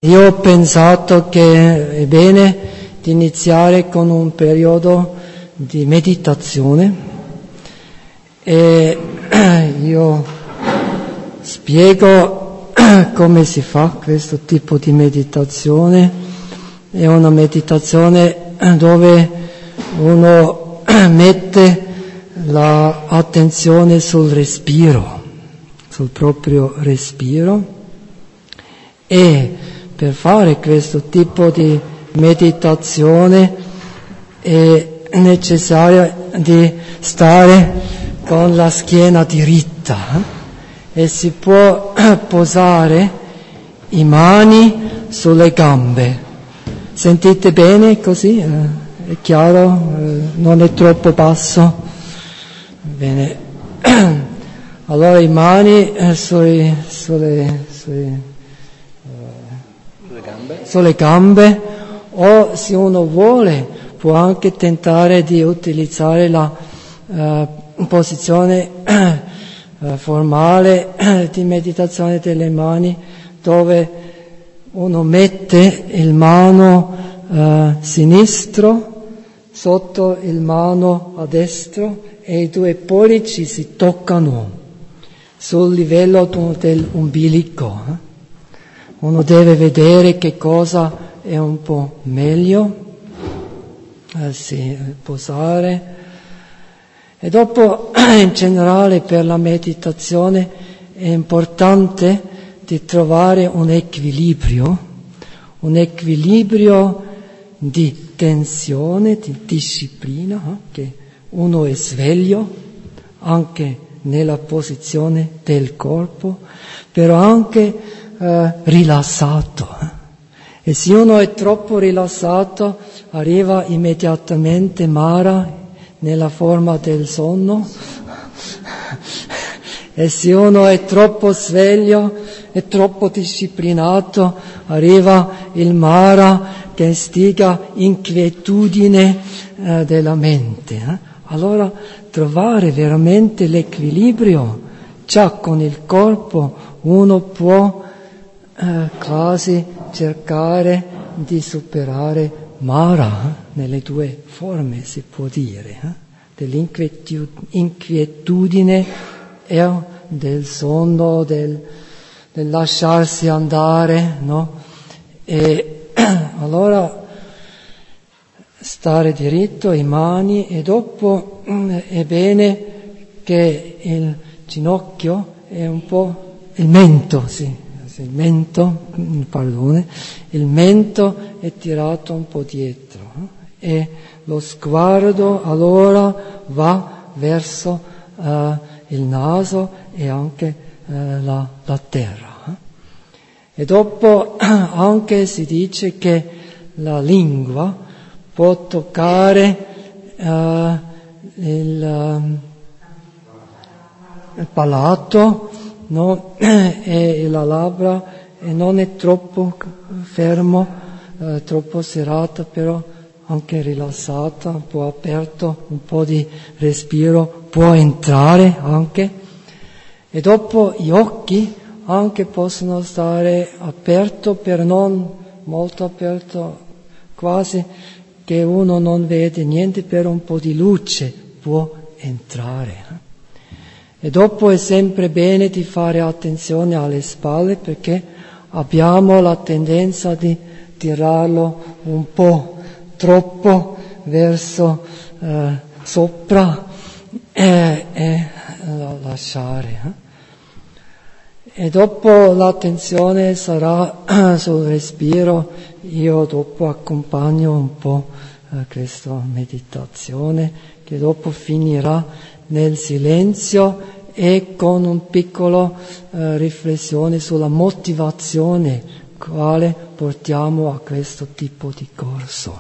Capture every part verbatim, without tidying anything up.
Io ho pensato che è bene di iniziare con un periodo di meditazione e io spiego come si fa questo tipo di meditazione. È una meditazione dove uno mette l'attenzione sul respiro, sul proprio respiro, e per fare questo tipo di meditazione è necessario di stare con la schiena diritta e si può posare i mani sulle gambe. Sentite bene così? È chiaro? Non è troppo basso? Bene. Allora i mani sui, sulle, sui sulle gambe, o se uno vuole può anche tentare di utilizzare la uh, posizione uh, formale uh, di meditazione delle mani, dove uno mette il mano uh, sinistro sotto il mano a destro e i due pollici si toccano sul livello dell'umbilico. Eh? Uno deve vedere che cosa è un po' meglio, eh, sì, posare. E dopo, in generale, per la meditazione è importante di trovare un equilibrio, un equilibrio di tensione, di disciplina, eh, che uno è sveglio anche nella posizione del corpo, però anche Uh, rilassato. E se uno è troppo rilassato arriva immediatamente Mara nella forma del sonno, e se uno è troppo sveglio e troppo disciplinato arriva il Mara che istiga inquietudine uh, della mente. Eh? Allora trovare veramente l'equilibrio, già con il corpo uno può Uh, quasi cercare di superare Mara, eh? nelle due forme si può dire, eh? dell'inquietudine e del sonno, del, del lasciarsi andare, no? E allora stare diritto, i mani, e dopo mm, è bene che il ginocchio è un po' il mento, sì. Il mento, pardone, il mento è tirato un po' dietro eh? e lo sguardo allora va verso uh, il naso e anche uh, la, la terra. Eh? E dopo anche si dice che la lingua può toccare uh, il, um, il palato, no? E la labbra, e non è troppo fermo, eh, troppo serrata, però anche rilassata, un po' aperto, un po' di respiro può entrare anche. E dopo gli occhi anche possono stare aperto, per non molto aperto, quasi che uno non vede niente, per un po' di luce può entrare. E dopo è sempre bene di fare attenzione alle spalle, perché abbiamo la tendenza di tirarlo un po' troppo verso eh, sopra e, e lasciare. Eh? E dopo l'attenzione sarà sul respiro. Io dopo accompagno un po' eh, questa meditazione, che dopo finirà nel silenzio e con un piccolo eh, riflessione sulla motivazione quale portiamo a questo tipo di corso.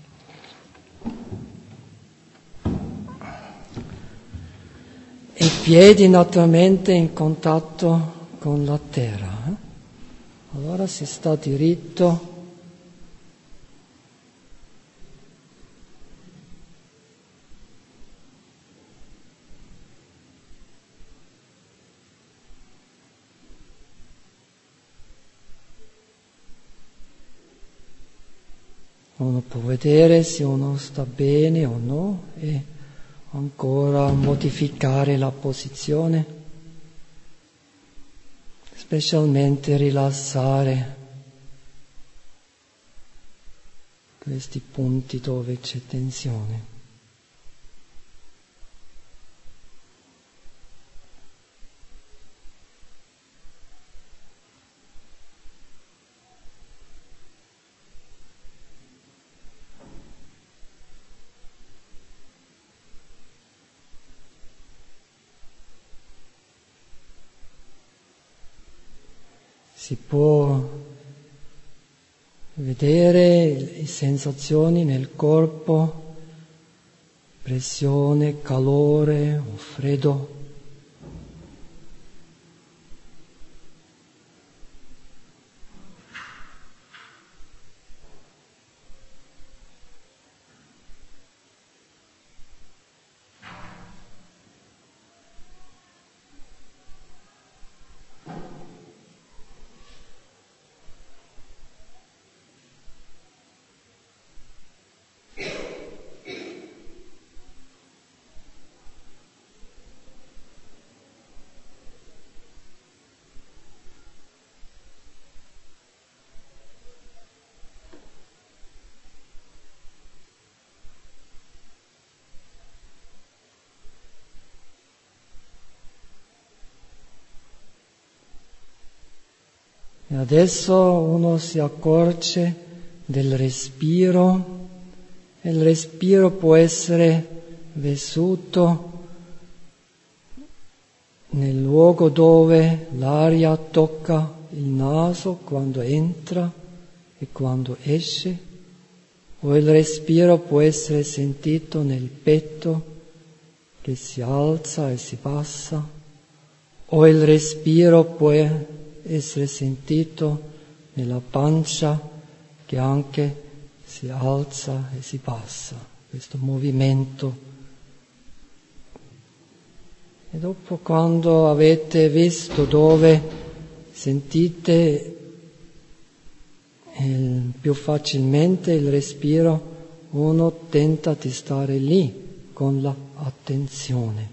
E i piedi naturalmente in contatto con la terra. Allora si sta diritto. uno può vedere se uno sta bene o no e ancora modificare la posizione, specialmente rilassare questi punti dove c'è tensione. Si può vedere le sensazioni nel corpo, pressione, calore o freddo. E adesso uno si accorge del respiro, e il respiro può essere vissuto nel luogo dove l'aria tocca il naso quando entra e quando esce, o il respiro può essere sentito nel petto che si alza e si bassa, o il respiro può essere sentito nella pancia che anche si alza e si bassa, questo movimento. E dopo, quando avete visto dove sentite il, più facilmente il respiro, uno tenta di stare lì con l'attenzione.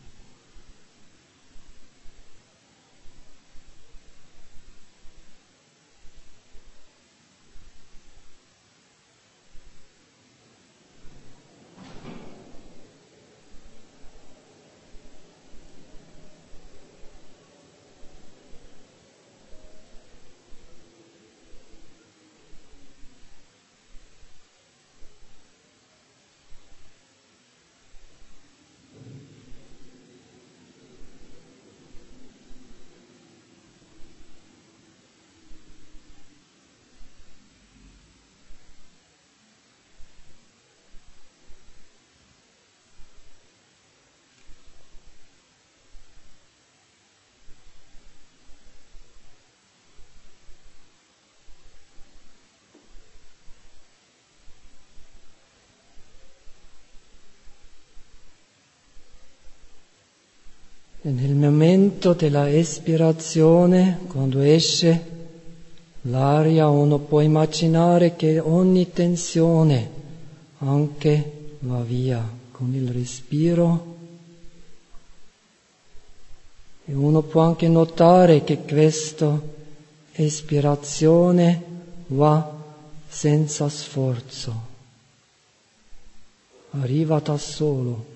E nel momento della espirazione, quando esce l'aria, uno può immaginare che ogni tensione anche va via con il respiro. E uno può anche notare che questa espirazione va senza sforzo, arriva da solo.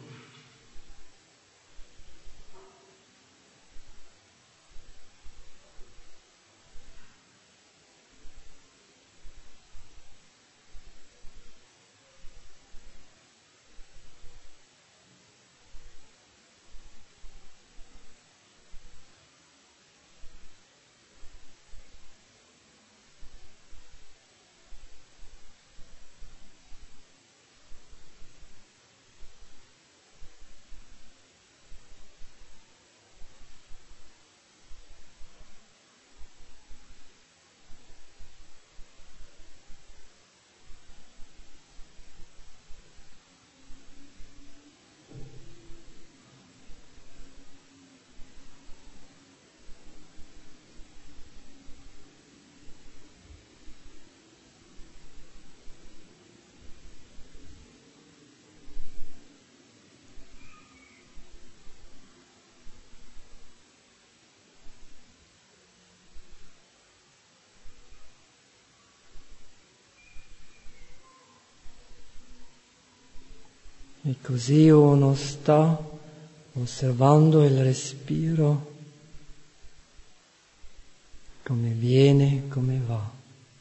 E così uno sta osservando il respiro, come viene, come va.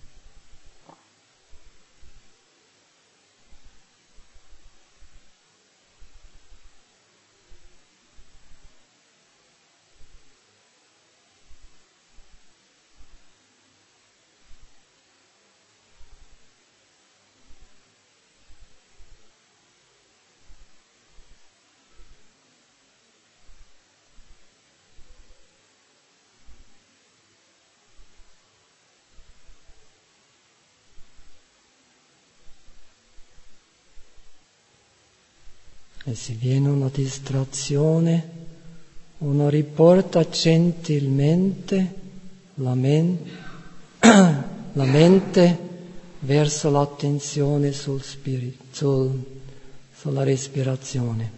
E se viene una distrazione, uno riporta gentilmente la, men- la mente verso l'attenzione sul spirito, sul, sulla respirazione,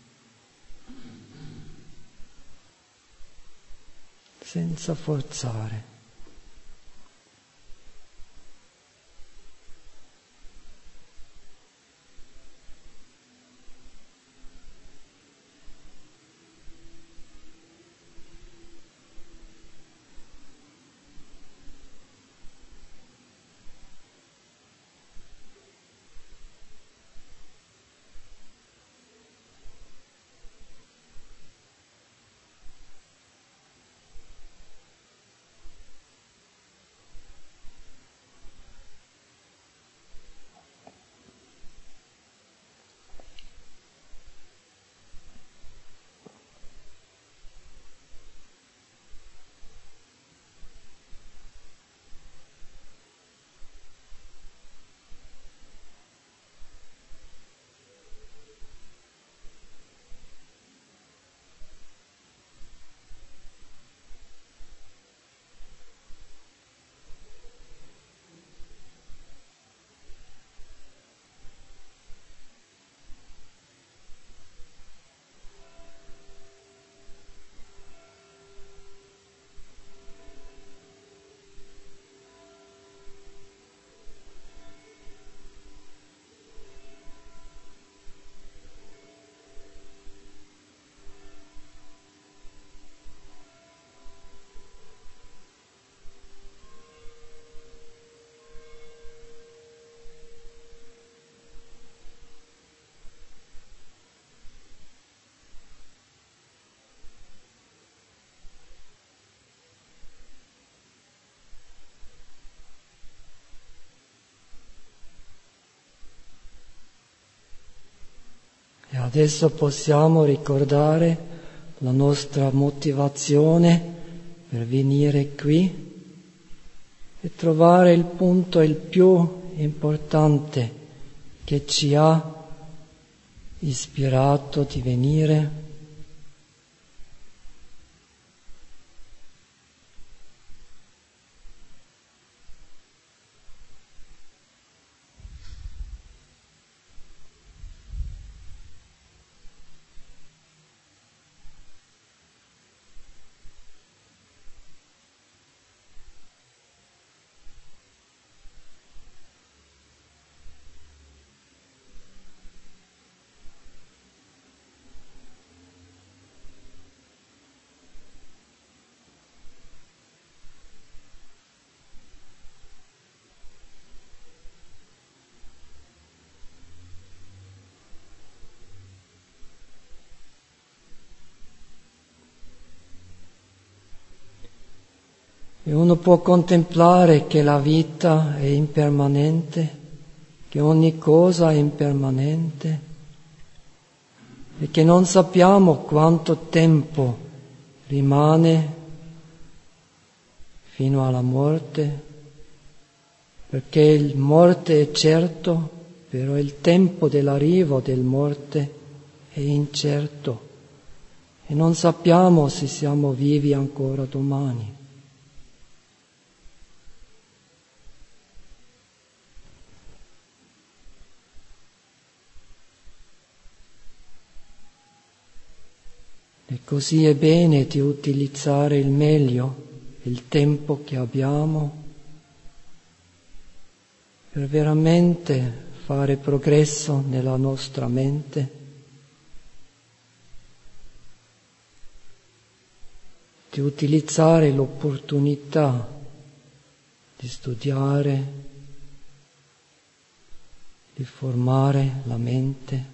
senza forzare. E adesso possiamo ricordare la nostra motivazione per venire qui e trovare il punto il più importante che ci ha ispirato di venire. E uno può contemplare che la vita è impermanente, che ogni cosa è impermanente e che non sappiamo quanto tempo rimane fino alla morte, perché il morte è certo, però il tempo dell'arrivo del morte è incerto e non sappiamo se siamo vivi ancora domani. E così è bene di utilizzare il meglio il tempo che abbiamo per veramente fare progresso nella nostra mente di utilizzare l'opportunità di studiare, di formare la mente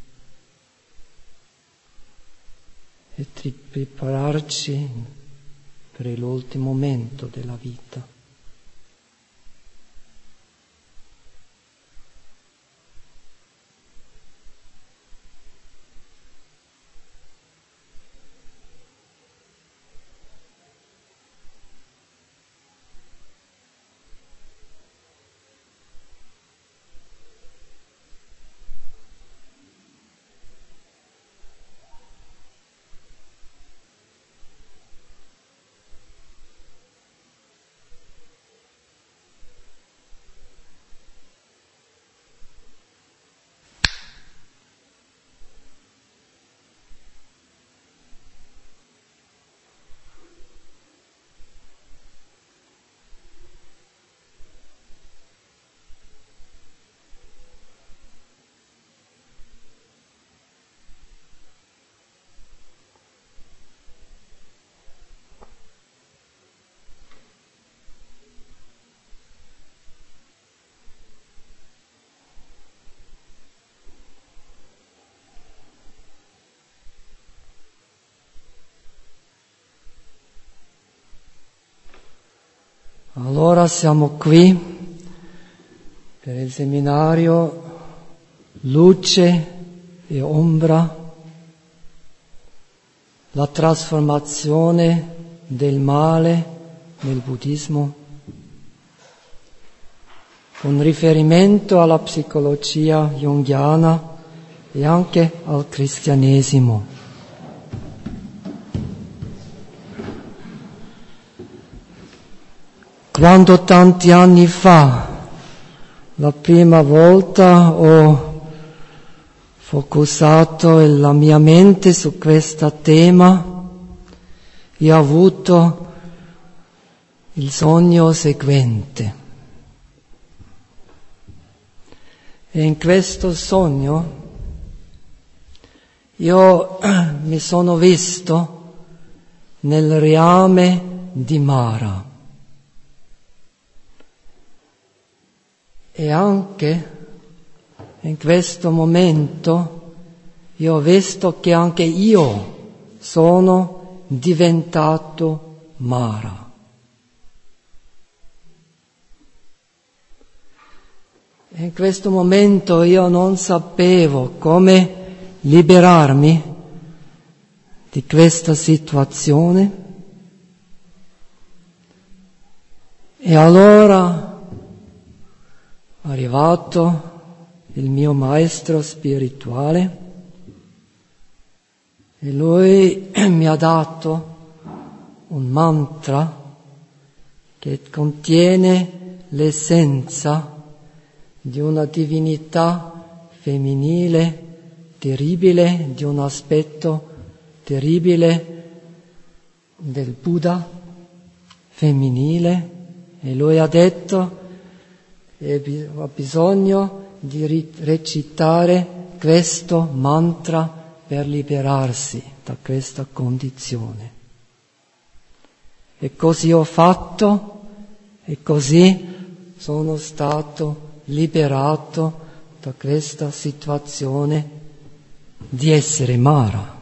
e di prepararci per l'ultimo momento della vita. Allora siamo qui per il seminario Luce e Ombra, la trasformazione del male nel buddismo, con riferimento alla psicologia junghiana e anche al cristianesimo. Quando tanti anni fa, la prima volta ho focusato la mia mente su questo tema, io ho avuto il sogno seguente. E in questo sogno io mi sono visto nel reame di Mara. E anche in questo momento io ho visto che anche io sono diventato Mara. E in questo momento io non sapevo come liberarmi di questa situazione. E allora è arrivato il mio maestro spirituale e lui mi ha dato un mantra che contiene l'essenza di una divinità femminile terribile, di un aspetto terribile del Buddha femminile, e lui ha detto e ha bisogno di recitare questo mantra per liberarsi da questa condizione. E così ho fatto, e così sono stato liberato da questa situazione di essere Mara.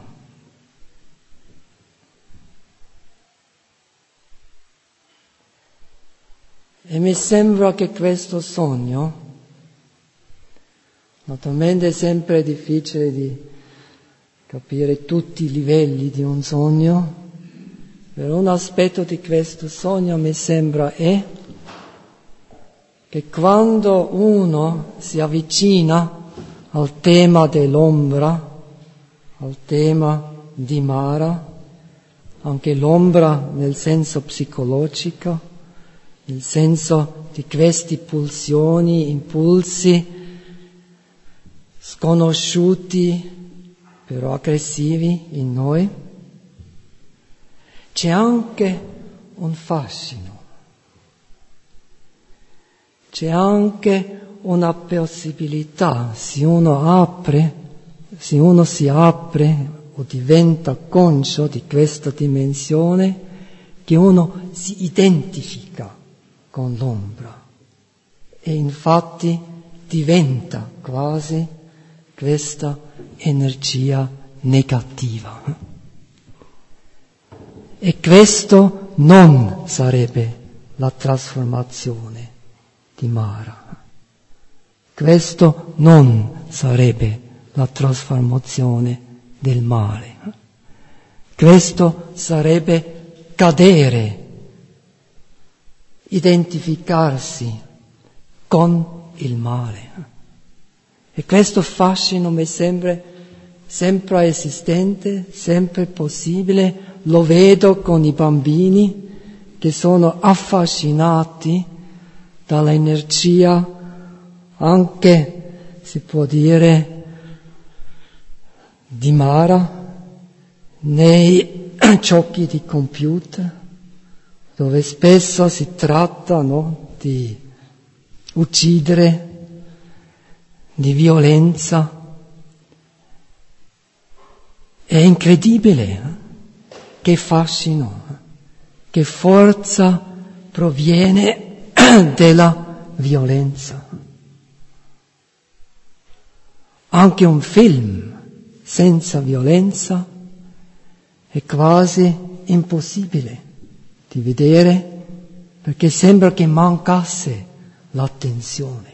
E mi sembra che questo sogno, naturalmente è sempre difficile di capire tutti i livelli di un sogno, però un aspetto di questo sogno mi sembra è che quando uno si avvicina al tema dell'ombra, al tema di Mara, anche l'ombra nel senso psicologico, nel senso di questi pulsioni, impulsi sconosciuti, però aggressivi in noi, c'è anche un fascino, c'è anche una possibilità, se uno apre, se uno si apre o diventa conscio di questa dimensione, che uno si identifica con l'ombra e infatti diventa quasi questa energia negativa. E questo non sarebbe la trasformazione di Mara. Questo non sarebbe la trasformazione del male. Questo sarebbe cadere, identificarsi con il male. E questo fascino mi sembra sempre esistente, sempre possibile. Lo vedo con i bambini che sono affascinati dall'energia, anche si può dire di Mara, nei giochi di computer, dove spesso si tratta, no, di uccidere, di violenza. È incredibile, eh? Che fascino, eh? Che forza proviene della violenza. Anche un film senza violenza è quasi impossibile di vedere, perché sembra che mancasse l'attenzione.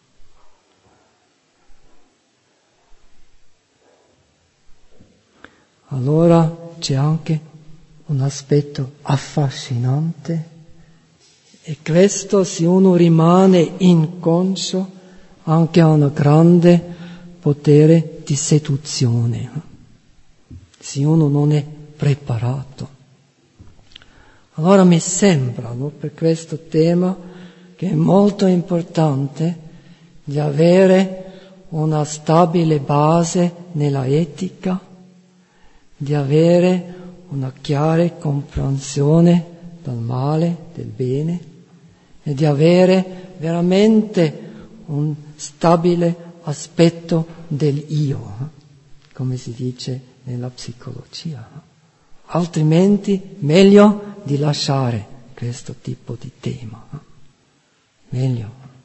Allora c'è anche un aspetto affascinante, e questo, se uno rimane inconscio, anche ha un grande potere di seduzione, se uno non è preparato. Allora mi sembra, no, per questo tema, che è molto importante di avere una stabile base nella etica, di avere una chiara comprensione del male, del bene, e di avere veramente un stabile aspetto del io, come si dice nella psicologia. Altrimenti meglio di lasciare questo tipo di tema. Meglio.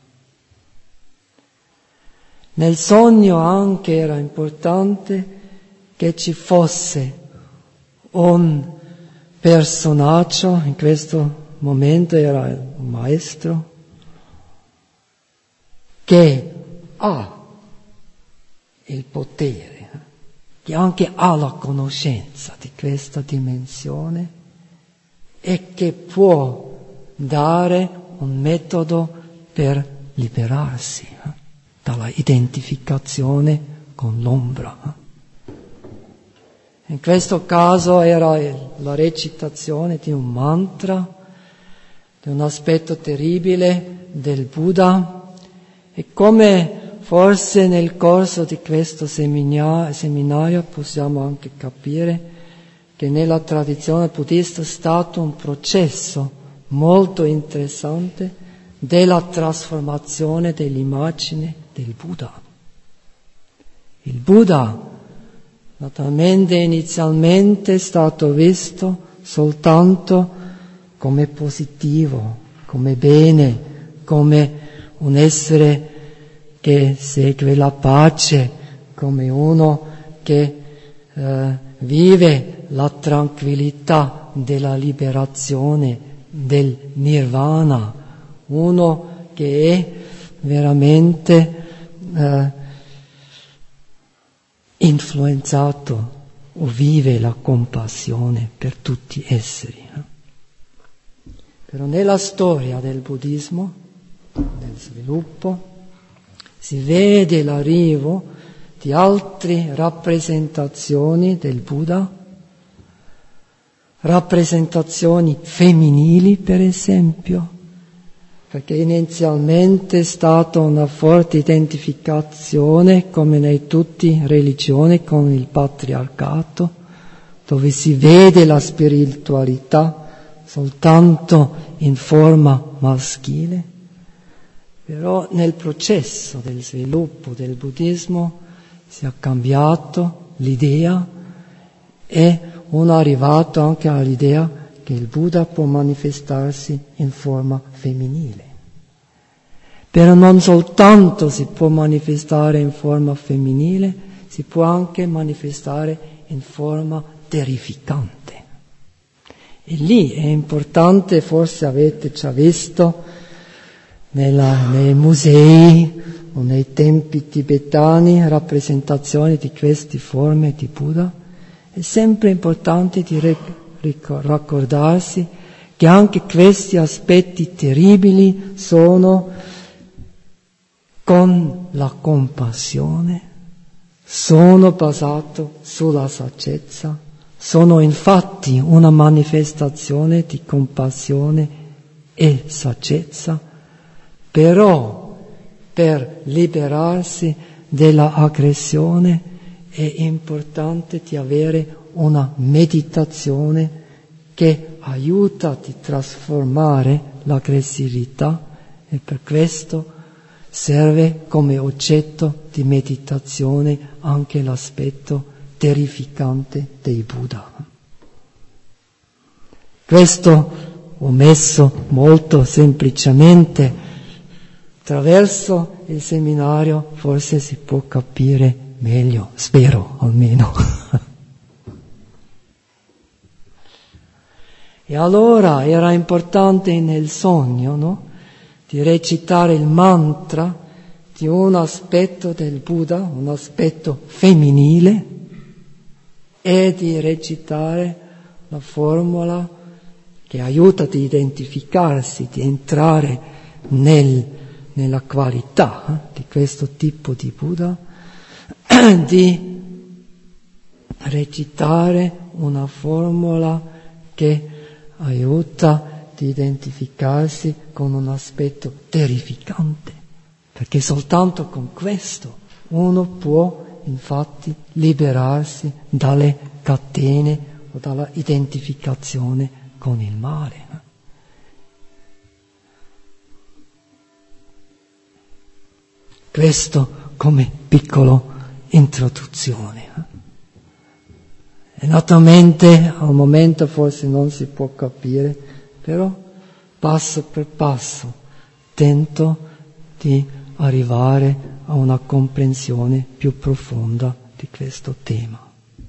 Nel sogno anche era importante che ci fosse un personaggio, in questo momento era un maestro, che ha il potere, che anche ha la conoscenza di questa dimensione e che può dare un metodo per liberarsi dalla identificazione con l'ombra. In questo caso era la recitazione di un mantra, di un aspetto terribile del Buddha, e come forse nel corso di questo seminario possiamo anche capire che nella tradizione buddista è stato un processo molto interessante della trasformazione dell'immagine del Buddha. Il Buddha naturalmente inizialmente è stato visto soltanto come positivo, come bene, come un essere che segue la pace, come uno che eh, vive la tranquillità della liberazione, del nirvana, uno che è veramente eh, influenzato o vive la compassione per tutti gli esseri. Però nella storia del buddismo, del sviluppo, si vede l'arrivo di altre rappresentazioni del Buddha, rappresentazioni femminili per esempio, perché inizialmente è stata una forte identificazione, come in tutte le religioni, con il patriarcato, dove si vede la spiritualità soltanto in forma maschile. Però nel processo del sviluppo del buddismo si è cambiato l'idea e uno è arrivato anche all'idea che il Buddha può manifestarsi in forma femminile. Però non soltanto si può manifestare in forma femminile, si può anche manifestare in forma terrificante. E lì è importante, forse avete già visto nella, nei musei o nei templi tibetani rappresentazioni di queste forme di Buddha. È sempre importante di raccordarsi che anche questi aspetti terribili sono con la compassione, sono basati sulla saggezza, sono infatti una manifestazione di compassione e saggezza, però per liberarsi dall'aggressione è importante di avere una meditazione che aiuta a trasformare l'aggressività e per questo serve come oggetto di meditazione anche l'aspetto terrificante dei Buddha. Questo ho messo molto semplicemente, attraverso il seminario forse si può capire meglio, spero almeno. E allora era importante nel sogno, no? Di recitare il mantra di un aspetto del Buddha, un aspetto femminile, e di recitare la formula che aiuta ad identificarsi, di entrare nel, nella qualità eh, di questo tipo di Buddha, di recitare una formula che aiuta ad identificarsi con un aspetto terrificante, perché soltanto con questo uno può infatti liberarsi dalle catene o dalla identificazione con il male. Questo come piccola introduzione. E naturalmente al momento forse non si può capire, però passo per passo tento di arrivare a una comprensione più profonda di questo tema.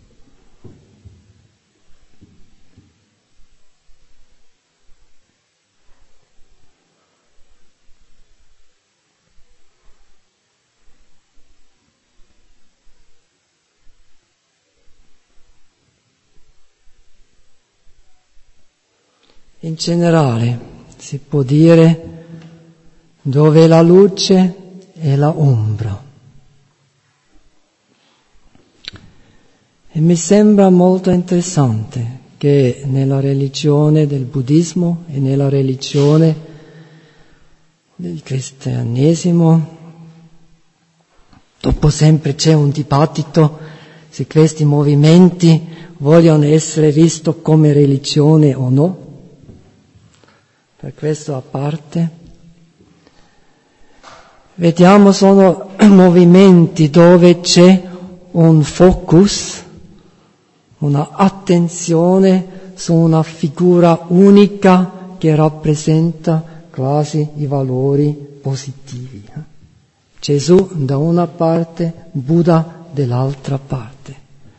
In generale si può dire dove la luce e la ombra. E mi sembra molto interessante che nella religione del buddismo e nella religione del cristianesimo, dopo sempre c'è un dibattito se questi movimenti vogliono essere visti come religione o no. Per questo a parte, vediamo sono movimenti dove c'è un focus, una attenzione su una figura unica che rappresenta quasi i valori positivi. Gesù da una parte, Buddha dall'altra parte.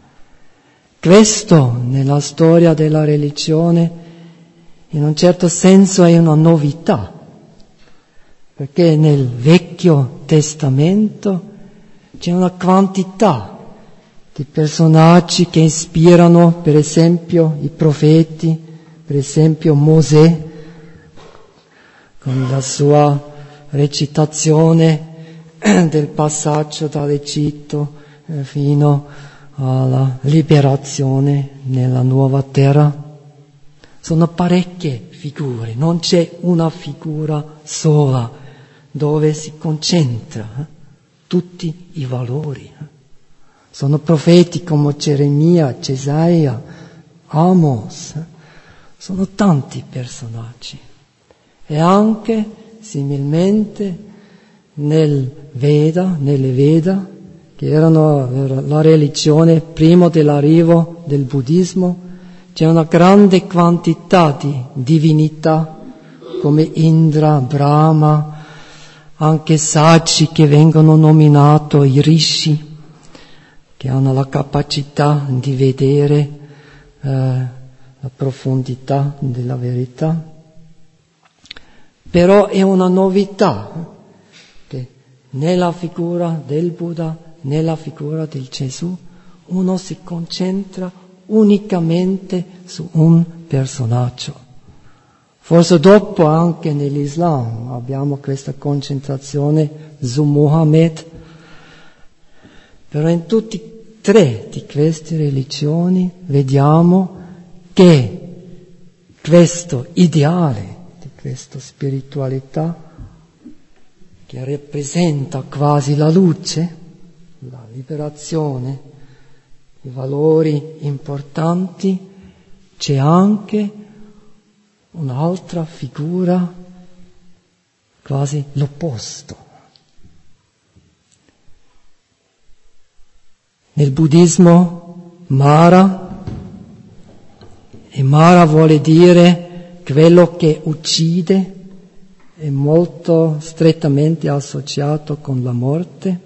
Questo nella storia della religione in un certo senso è una novità, perché nel Vecchio Testamento c'è una quantità di personaggi che ispirano, per esempio, i profeti, per esempio Mosè, con la sua recitazione del passaggio dall'Egitto fino alla liberazione nella nuova terra. Sono parecchie figure, non c'è una figura sola dove si concentra eh, tutti i valori. Eh. Sono profeti come Geremia, Gesaia, Amos, eh. sono tanti personaggi. E anche, similmente, nel Veda, nelle Veda, che erano la religione prima dell'arrivo del buddismo, c'è una grande quantità di divinità come Indra, Brahma, anche saggi che vengono nominati i rishi, che hanno la capacità di vedere eh, la profondità della verità. Però è una novità che nella figura del Buddha, nella figura del Gesù, uno si concentra unicamente su un personaggio. Forse dopo anche nell'Islam abbiamo questa concentrazione su Muhammad, però in tutte e tre di queste religioni vediamo che questo ideale di questa spiritualità, che rappresenta quasi la luce, la liberazione, i valori importanti, c'è anche un'altra figura, quasi l'opposto. Nel buddismo Mara, e Mara vuole dire quello che uccide, è molto strettamente associato con la morte.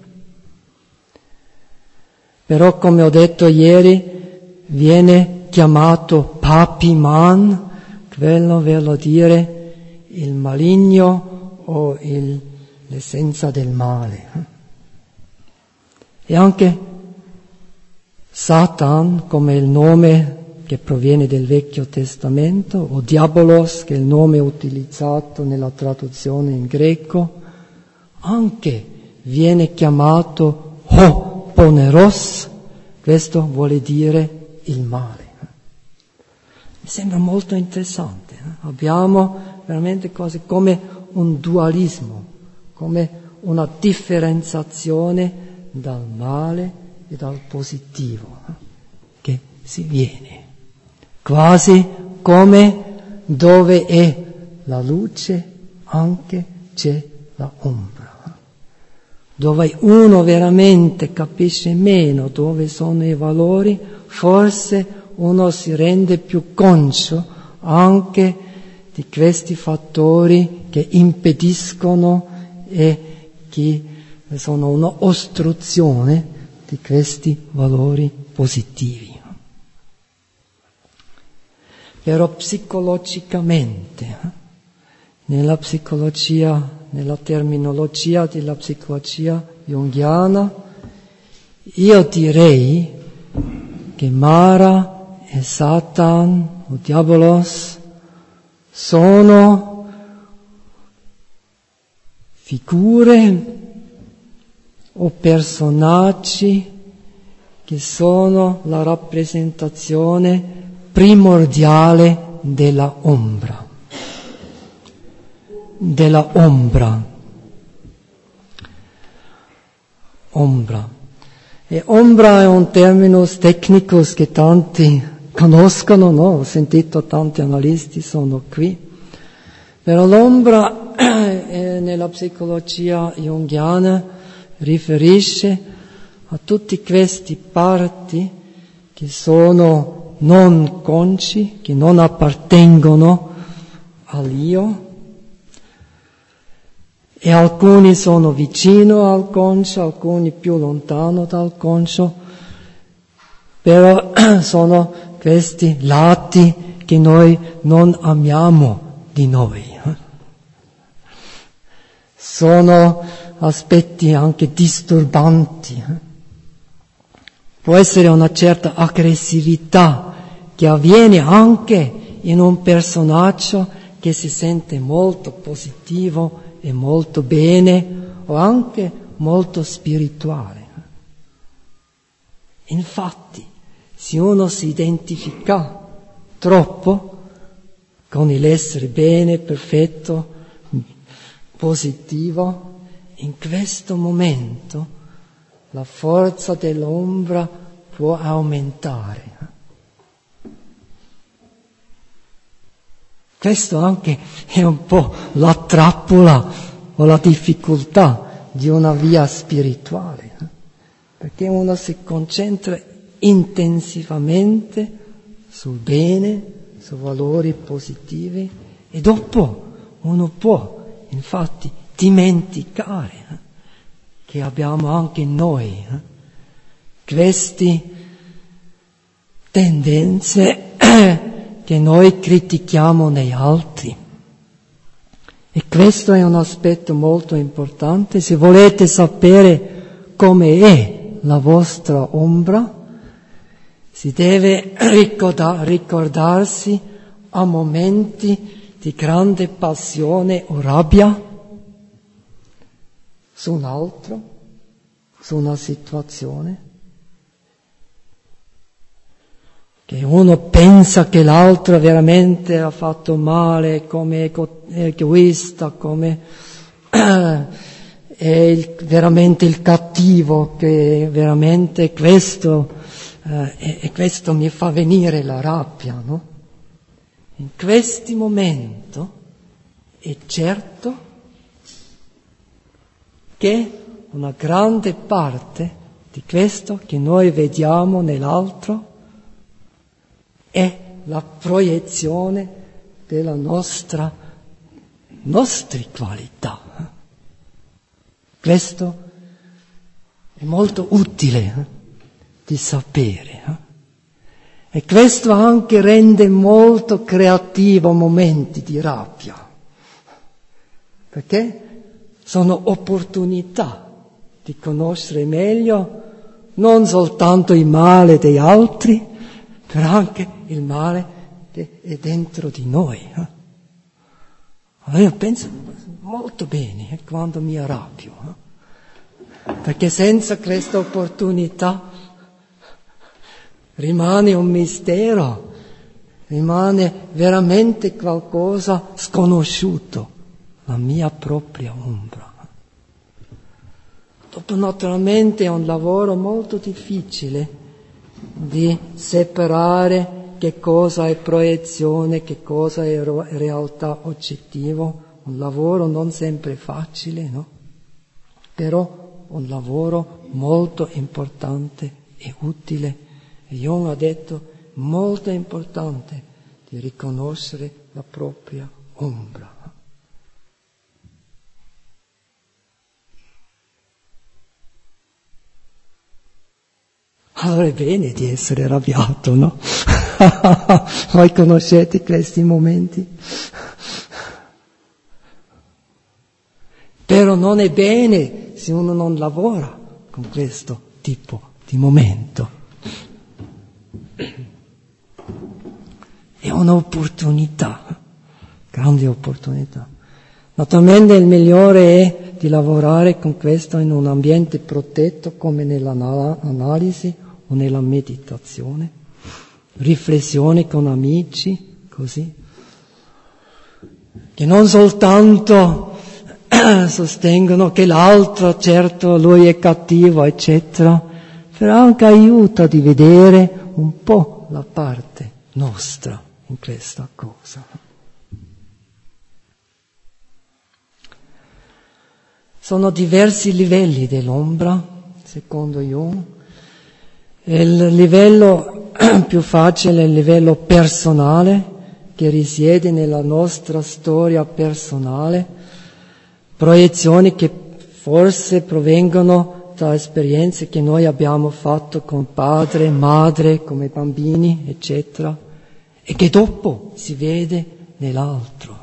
Però, come ho detto ieri, viene chiamato Papiman, quello vuol dire il maligno o il, l'essenza del male. E anche Satan, come il nome che proviene del Vecchio Testamento, o Diabolos, che è il nome utilizzato nella traduzione in greco, anche viene chiamato Ho-Poneros, questo vuole dire il male. Mi sembra molto interessante. Eh? Abbiamo veramente cose come un dualismo, come una differenziazione dal male e dal positivo eh? che si viene. Quasi come dove è la luce anche c'è la ombra. Dove uno veramente capisce meno dove sono i valori, forse uno si rende più conscio anche di questi fattori che impediscono e che sono un'ostruzione di questi valori positivi. Però psicologicamente, nella psicologia, nella terminologia della psicologia junghiana, io direi che Mara e Satan o Diabolos sono figure o personaggi che sono la rappresentazione primordiale della ombra, della ombra, ombra. E ombra è un termine tecnico che tanti conoscono, no? Ho sentito tanti analisti sono qui. Però l'ombra eh, nella psicologia junghiana riferisce a tutti questi parti che sono non consci, che non appartengono all'io, e alcuni sono vicino al conscio, alcuni più lontano dal conscio, però sono questi lati che noi non amiamo di noi. Sono aspetti anche disturbanti. Può essere una certa aggressività che avviene anche in un personaggio che si sente molto positivo e molto bene o anche molto spirituale. Infatti, se uno si identifica troppo con l'essere bene, perfetto, positivo, in questo momento la forza dell'ombra può aumentare. Questo anche è un po' la trappola o la difficoltà di una via spirituale, perché uno si concentra intensivamente sul bene, su valori positivi, e dopo uno può infatti dimenticare eh, che abbiamo anche noi eh, queste tendenze che noi critichiamo negli altri. E questo è un aspetto molto importante. Se volete sapere come è la vostra ombra, si deve ricorda- ricordarsi a momenti di grande passione o rabbia su un altro, su una situazione, che uno pensa che l'altro veramente ha fatto male, come ego- egoista, come è il, veramente il cattivo, che veramente questo, eh, e, e questo mi fa venire la rabbia, no? In questi momenti è certo che una grande parte di questo che noi vediamo nell'altro è la proiezione della nostra, nostre qualità. Questo è molto utile eh, di sapere. Eh? E questo anche rende molto creativo momenti di rabbia, perché sono opportunità di conoscere meglio non soltanto il male degli altri, però anche il male che è dentro di noi. Eh? Allora io penso molto bene eh, quando mi arrabbio, eh? Perché senza questa opportunità rimane un mistero, rimane veramente qualcosa sconosciuto, la mia propria ombra. Dopo naturalmente è un lavoro molto difficile di separare che cosa è proiezione, che cosa è realtà oggettivo, un lavoro non sempre facile, no? Però un lavoro molto importante e utile. E Jung ha detto molto importante di riconoscere la propria ombra. Allora è bene di essere arrabbiato, no? Voi conoscete questi momenti? Però non è bene se uno non lavora con questo tipo di momento. È un'opportunità, grande opportunità. Naturalmente il migliore è di lavorare con questo in un ambiente protetto come nell'analisi o nella meditazione, riflessione con amici, così, che non soltanto sostengono che l'altro, certo, lui è cattivo, eccetera, però anche aiuta di vedere un po' la parte nostra in questa cosa. Sono diversi livelli dell'ombra, secondo Jung. Il livello più facile è il livello personale, che risiede nella nostra storia personale, proiezioni che forse provengono da esperienze che noi abbiamo fatto con padre, madre, come bambini, eccetera, e che dopo si vede nell'altro.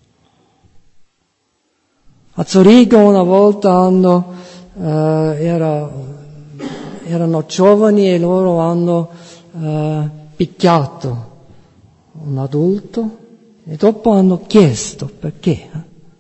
A Zurigo una volta hanno, eh, era, erano giovani e loro hanno eh, picchiato un adulto e dopo hanno chiesto perché.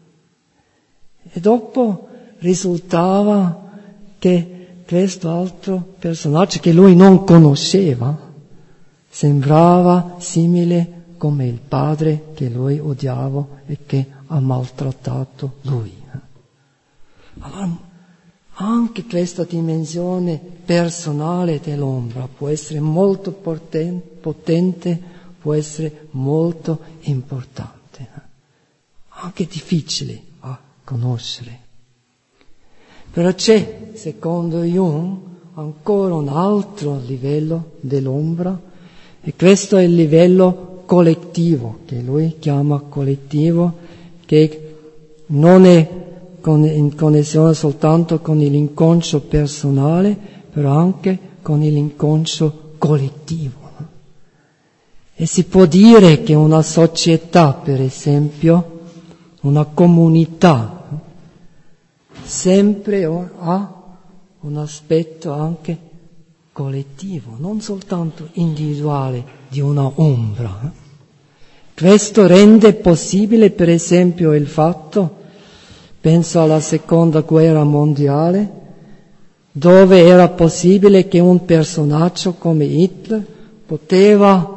E dopo risultava che questo altro personaggio che lui non conosceva sembrava simile come il padre che lui odiava e che ha maltrattato lui. Allora, anche questa dimensione personale dell'ombra può essere molto potente, può essere molto importante, anche difficile a conoscere. Però c'è, secondo Jung, ancora un altro livello dell'ombra, E questo è il livello collettivo, che lui chiama collettivo, che non è con, in connessione soltanto con l'inconscio personale, però anche con l'inconscio collettivo. E si può dire che una società, per esempio, una comunità, sempre ha un aspetto anche collettivo, non soltanto individuale di una ombra. Questo rende possibile, per esempio, il fatto, penso alla seconda guerra mondiale, dove era possibile che un personaggio come Hitler poteva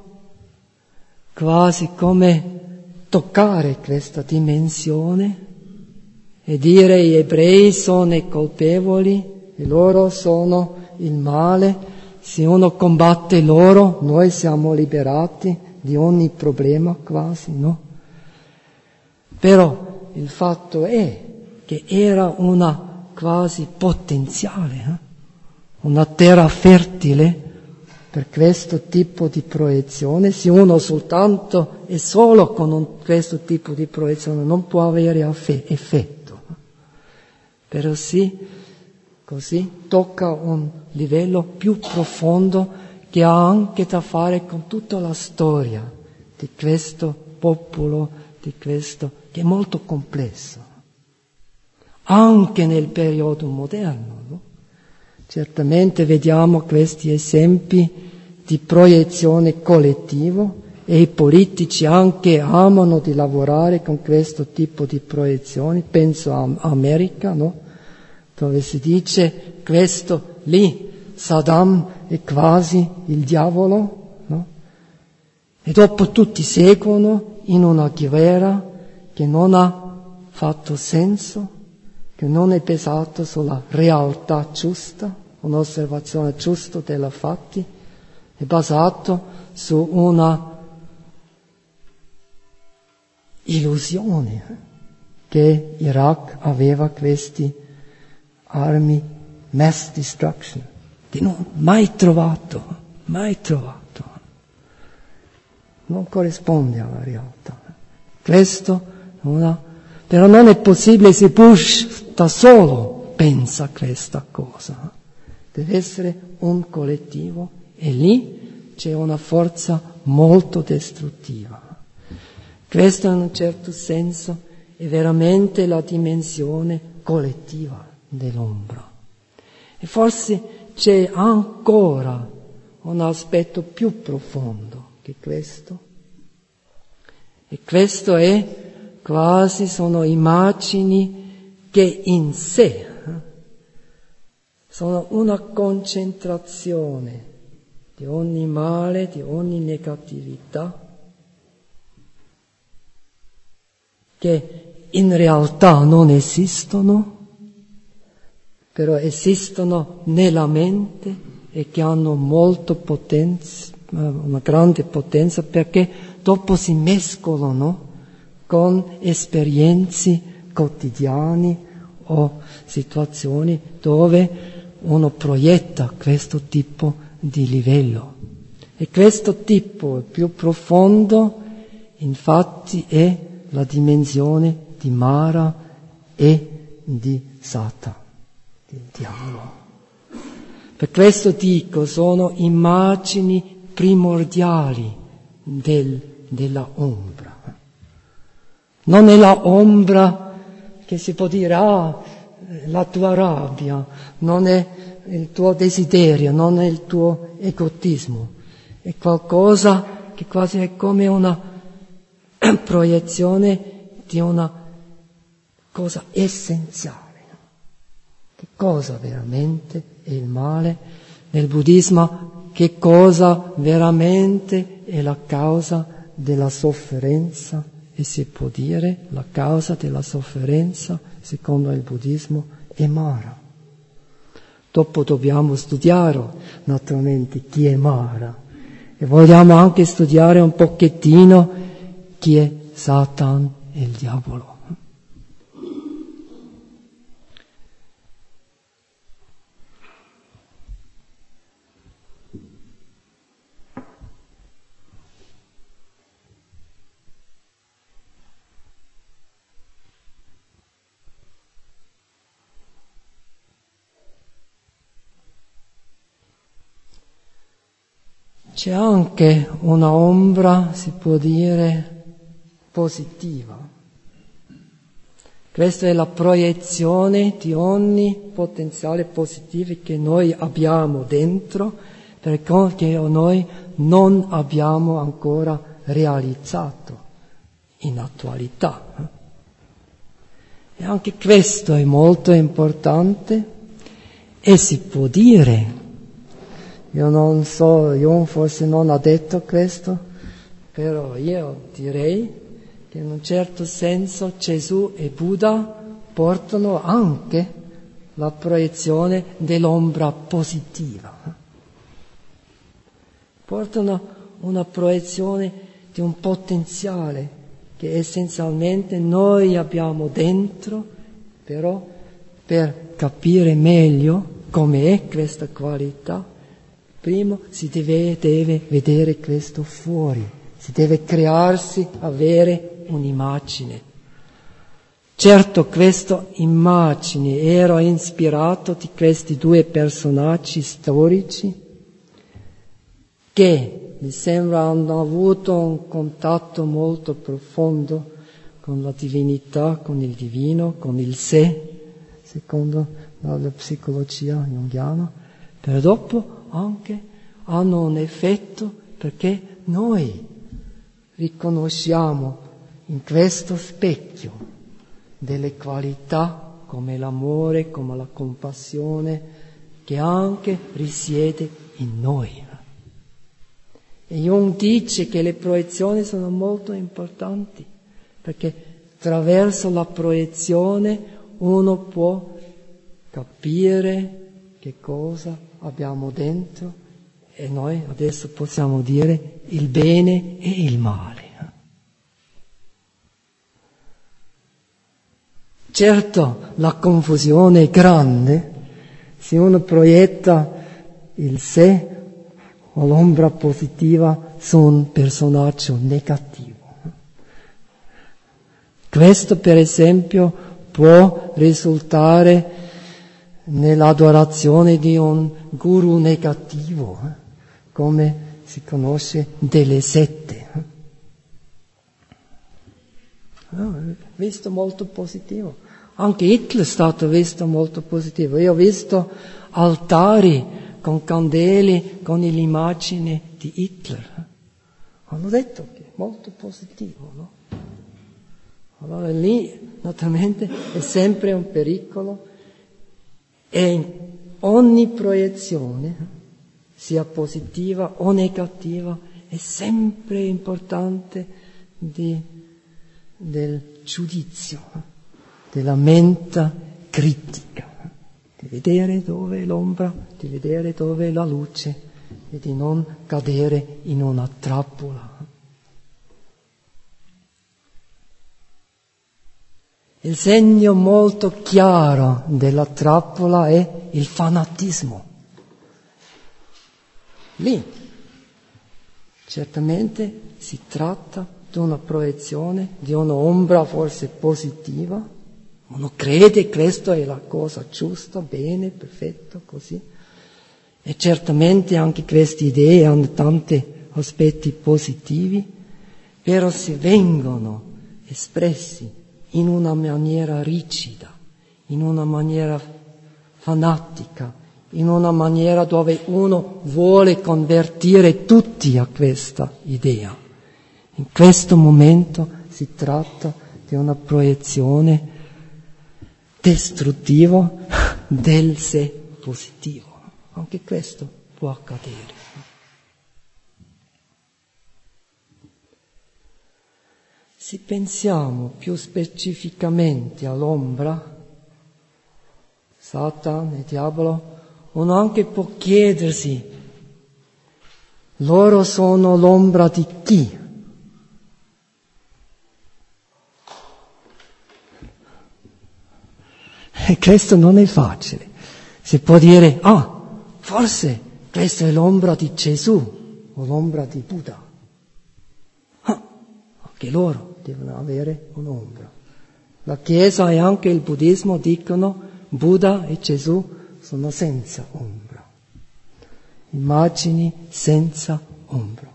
quasi come toccare questa dimensione e dire gli ebrei sono i colpevoli e loro sono il male, se uno combatte loro noi siamo liberati di ogni problema quasi, no? Però il fatto è che era una quasi potenziale, eh? una terra fertile per questo tipo di proiezione. Se uno soltanto e solo con un, questo tipo di proiezione non può avere effetto, però sì, così tocca un livello più profondo che ha anche da fare con tutta la storia di questo popolo, di questo che è molto complesso, anche nel periodo moderno, no? Certamente vediamo questi esempi di proiezione collettivo e i politici anche amano di lavorare con questo tipo di proiezioni. Penso a America, no? Dove si dice questo lì, Saddam è quasi il diavolo, no? E dopo tutti seguono in una guerra che non ha fatto senso, che non è basato sulla realtà giusta, un'osservazione giusta dei fatti, è basato su una illusione che Iraq aveva questi armi mass destruction, che non mai trovato, mai trovato, non corrisponde alla realtà. Questo una, però non è possibile se Bush da solo pensa questa cosa, deve essere un collettivo e lì c'è una forza molto distruttiva. Questo in un certo senso è veramente la dimensione collettiva dell'ombra. E forse c'è ancora un aspetto più profondo che questo. E questo è quasi sono immagini che in sé sono una concentrazione di ogni male, di ogni negatività, che in realtà non esistono, però esistono nella mente e che hanno molto potenza, una grande potenza, perché dopo si mescolano con esperienze quotidiane o situazioni dove uno proietta questo tipo di livello. E questo tipo più profondo, infatti, è la dimensione di Mara e di Satan, del diavolo. Per questo dico, sono immagini primordiali del, della ombra. Non è la ombra che si può dire, ah, la tua rabbia, non è il tuo desiderio, non è il tuo egotismo, è qualcosa che quasi è come una proiezione di una cosa essenziale. Che cosa veramente è il male? Nel buddismo, che cosa veramente è la causa della sofferenza? E si può dire la causa della sofferenza, secondo il buddismo, è Mara. Dopo dobbiamo studiare naturalmente chi è Mara e vogliamo anche studiare un pochettino chi è Satan e il diavolo. c'è anche una ombra, si può dire, positiva. Questa è la proiezione di ogni potenziale positivo che noi abbiamo dentro, perché noi non abbiamo ancora realizzato in attualità. E anche questo è molto importante e si può dire, io non so, io forse non ho detto questo, però io direi che in un certo senso Gesù e Buddha portano anche la proiezione dell'ombra positiva. Portano una proiezione di un potenziale che essenzialmente noi abbiamo dentro, però per capire meglio come è questa qualità, prima si deve, deve vedere questo fuori, si deve crearsi, avere un'immagine. Certo, questa immagine era ispirato di questi due personaggi storici che mi sembra hanno avuto un contatto molto profondo con la divinità, con il divino, con il sé, secondo la psicologia junghiana, per dopo anche hanno un effetto perché noi riconosciamo in questo specchio delle qualità come l'amore, come la compassione, che anche risiede in noi. E Jung dice che le proiezioni sono molto importanti, perché attraverso la proiezione uno può capire che cosa abbiamo dentro e noi adesso possiamo dire il bene e il male. Certo, la confusione è grande se uno proietta il sé o l'ombra positiva su un personaggio negativo. Questo, per esempio, può risultare nell'adorazione di un guru negativo, eh, come si conosce delle sette. No, visto molto positivo. Anche Hitler è stato visto molto positivo. Io ho visto altari con candele, con l'immagine di Hitler. Hanno detto che è molto positivo, no? Allora lì, naturalmente, è sempre un pericolo e in ogni proiezione, sia positiva o negativa, è sempre importante di, del giudizio, della mente critica. Di vedere dove è l'ombra, di vedere dove è la luce e di non cadere in una trappola. Il segno molto chiaro della trappola è il fanatismo. Lì certamente si tratta di una proiezione, di un'ombra forse positiva. Uno crede che questa è la cosa giusta, bene, perfetto, così. E certamente anche queste idee hanno tanti aspetti positivi, però se vengono espressi in una maniera rigida, in una maniera fanatica, in una maniera dove uno vuole convertire tutti a questa idea. In questo momento si tratta di una proiezione distruttivo del sé positivo. Anche questo può accadere. Se pensiamo più specificamente all'ombra, Satana e Diavolo, uno anche può chiedersi, loro sono l'ombra di chi? E questo non è facile. Si può dire, ah, forse questa è l'ombra di Gesù o l'ombra di Buddha. Ah, anche loro devono avere un'ombra. La Chiesa e anche il Buddismo dicono Buddha e Gesù sono senza ombra. Immagini senza ombra.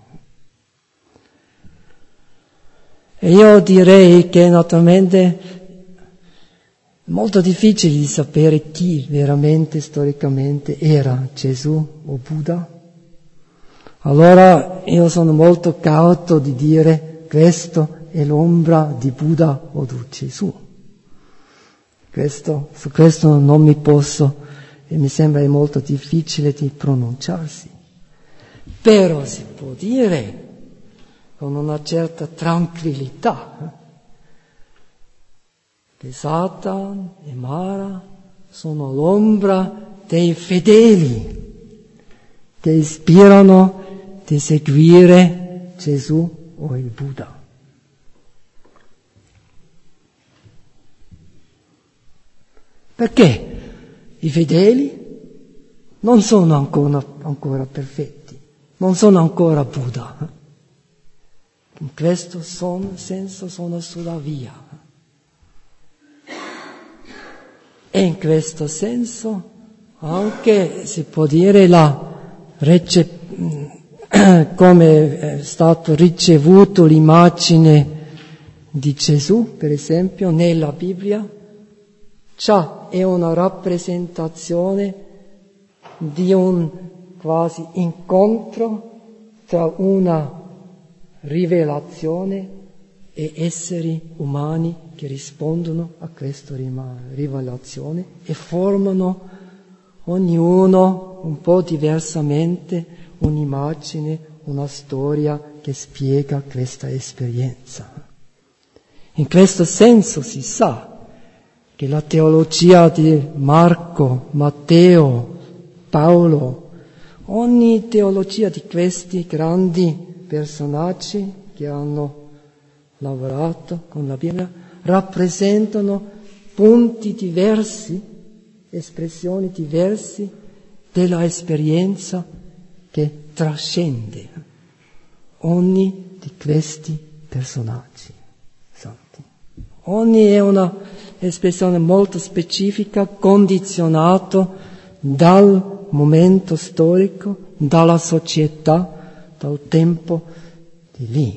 E io direi che naturalmente è molto difficile di sapere chi veramente storicamente era Gesù o Buddha. Allora io sono molto cauto di dire questo è l'ombra di Buddha o di Gesù. Questo, su questo non mi posso, e mi sembra molto difficile di pronunciarsi. Però si può dire con una certa tranquillità che Satana e Mara sono l'ombra dei fedeli che ispirano di seguire Gesù o il Buddha. Perché i fedeli non sono ancora, ancora perfetti, non sono ancora Buddha. In questo son, senso sono sulla via. E in questo senso anche si può dire la recep- come è stato ricevuto l'immagine di Gesù, per esempio, nella Bibbia, già è una rappresentazione di un quasi incontro tra una rivelazione e esseri umani che rispondono a questa rivelazione e formano ognuno un po' diversamente un'immagine, una storia che spiega questa esperienza. In questo senso si sa che la teologia di Marco, Matteo, Paolo, ogni teologia di questi grandi personaggi che hanno lavorato con la Bibbia rappresentano punti diversi, espressioni diverse della esperienza che trascende ogni di questi personaggi santi. Ogni è una espressione molto specifica, condizionato dal momento storico, dalla società, dal tempo di lì.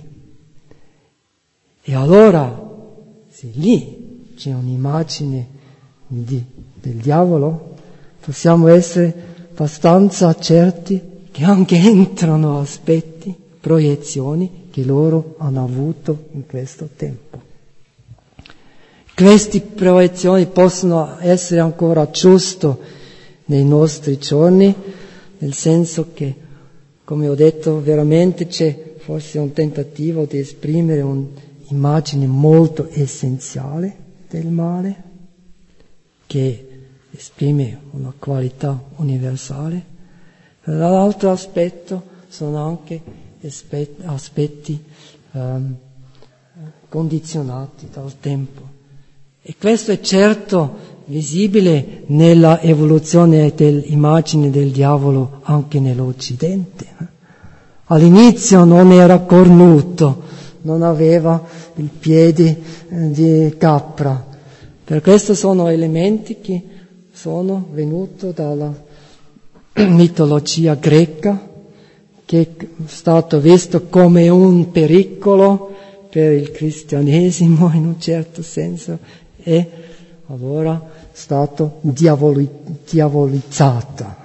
E allora, se lì c'è un'immagine di, del diavolo, possiamo essere abbastanza certi che anche entrano aspetti, proiezioni che loro hanno avuto in questo tempo. Queste proiezioni possono essere ancora giuste nei nostri giorni, nel senso che, come ho detto, veramente c'è forse un tentativo di esprimere un'immagine molto essenziale del male, che esprime una qualità universale. Dall'altro aspetto sono anche aspetti um, condizionati dal tempo. E questo è certo visibile nella evoluzione dell'immagine del diavolo anche nell'Occidente. All'inizio non era cornuto, non aveva il piede di capra. Per questo sono elementi che sono venuti dalla mitologia greca, che è stato visto come un pericolo per il cristianesimo in un certo senso, e allora è stato diavoli, diavolizzato.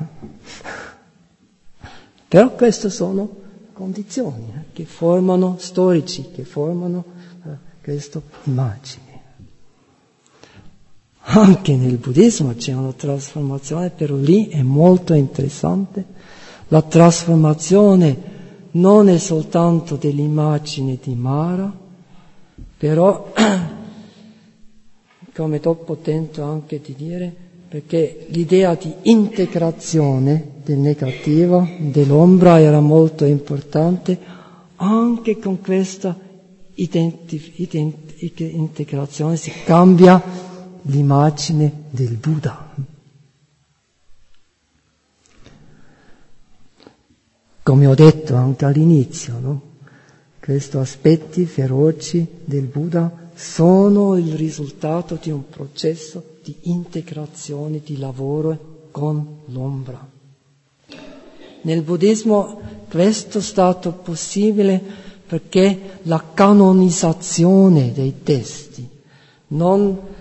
Però queste sono condizioni eh, che formano, storici, che formano eh, questa immagine. Anche nel buddismo c'è una trasformazione, però lì è molto interessante. La trasformazione non è soltanto dell'immagine di Mara, però come dopo tento anche di dire, perché l'idea di integrazione del negativo, dell'ombra, era molto importante, anche con questa identi- identi- integrazione si cambia l'immagine del Buddha. Come ho detto anche all'inizio, no? Questi aspetti feroci del Buddha sono il risultato di un processo di integrazione, di lavoro con l'ombra. nel buddismo questo è stato possibile perché la canonizzazione dei testi non è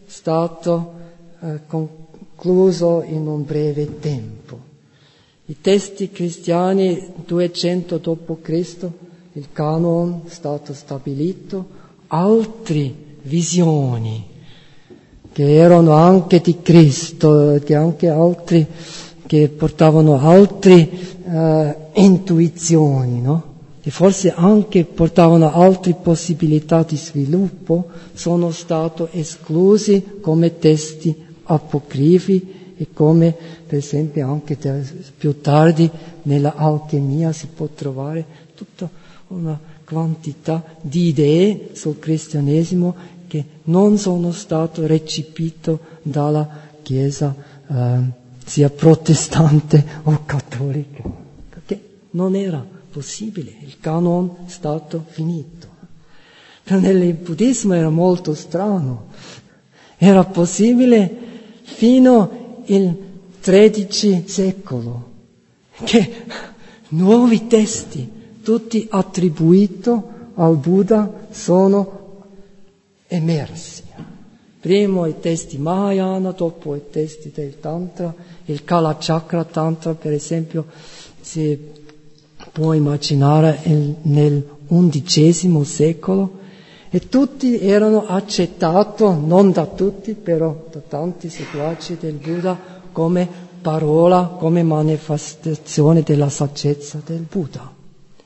stato eh, concluso in un breve tempo. I testi cristiani duecento dopo Cristo, il canon è stato stabilito, altre visioni che erano anche di Cristo, che anche altri che portavano altre uh, intuizioni, no? E forse anche portavano altre possibilità di sviluppo, sono stati esclusi come testi apocrifi e come per esempio anche più tardi nella alchimia si può trovare tutta una quantità di idee sul cristianesimo che non sono state recepite dalla Chiesa eh, sia protestante o cattolica, perché non era possibile, il canon è stato finito. Però nel buddismo era molto strano, era possibile fino al tredicesimo secolo che nuovi testi, tutti attribuiti al Buddha, sono emersi. Prima i testi Mahayana, dopo i testi del Tantra, il Kalachakra Tantra per esempio si può immaginare nel undicesimo secolo, e tutti erano accettati, non da tutti, però da tanti seguaci del Buddha, come parola, come manifestazione della saggezza del Buddha.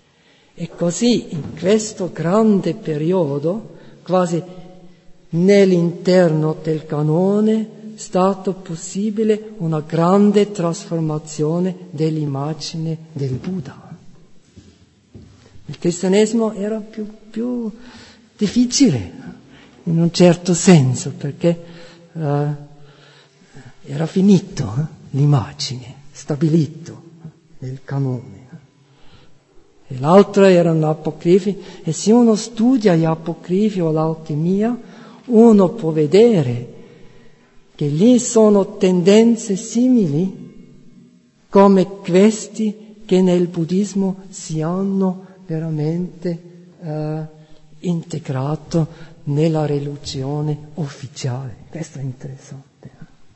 E così in questo grande periodo, quasi nell'interno del canone, è stato possibile una grande trasformazione dell'immagine del Buddha. Il cristianesimo era più, più difficile, in un certo senso, perché uh, era finito eh, l'immagine, stabilito nel canone. E l'altro erano apocrifi, e se uno studia gli apocrifi o l'alchimia, uno può vedere che lì sono tendenze simili come questi che nel buddismo si hanno veramente eh, integrato nella religione ufficiale. Questo è interessante.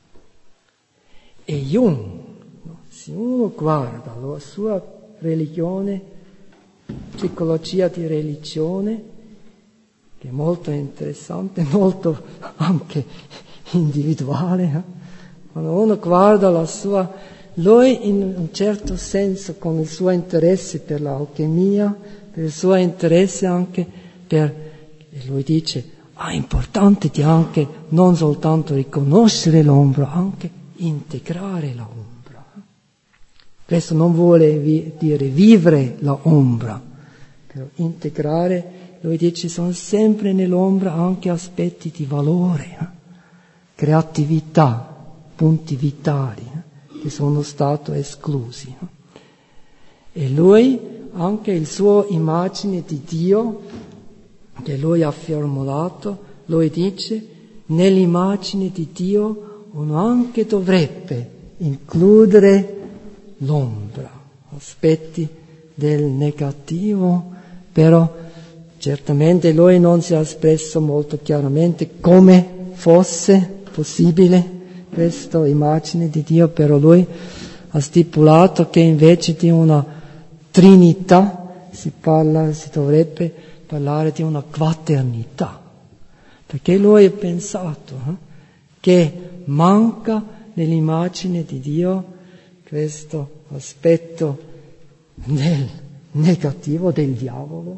E Jung, se uno guarda la sua religione, psicologia di religione, che è molto interessante, molto anche individuale, eh? Quando uno guarda la sua, lui in un certo senso con il suo interesse per l'alchimia, per il suo interesse anche per, e lui dice, ah, è importante di anche non soltanto riconoscere l'ombra, anche integrare la ombra. Questo non vuole vi, dire vivere la ombra, però integrare, lui dice, sono sempre nell'ombra anche aspetti di valore, eh? creatività, punti vitali, eh? che sono stati esclusi. Eh? E lui, anche il suo immagine di Dio, che lui ha formulato, lui dice, nell'immagine di Dio uno anche dovrebbe includere l'ombra, aspetti del negativo, però certamente lui non si è espresso molto chiaramente come fosse possibile questa immagine di Dio, però lui ha stipulato che invece di una trinità si parla, si dovrebbe parlare di una quaternità, perché lui ha pensato eh, che manca nell'immagine di Dio questo aspetto del negativo, del diavolo.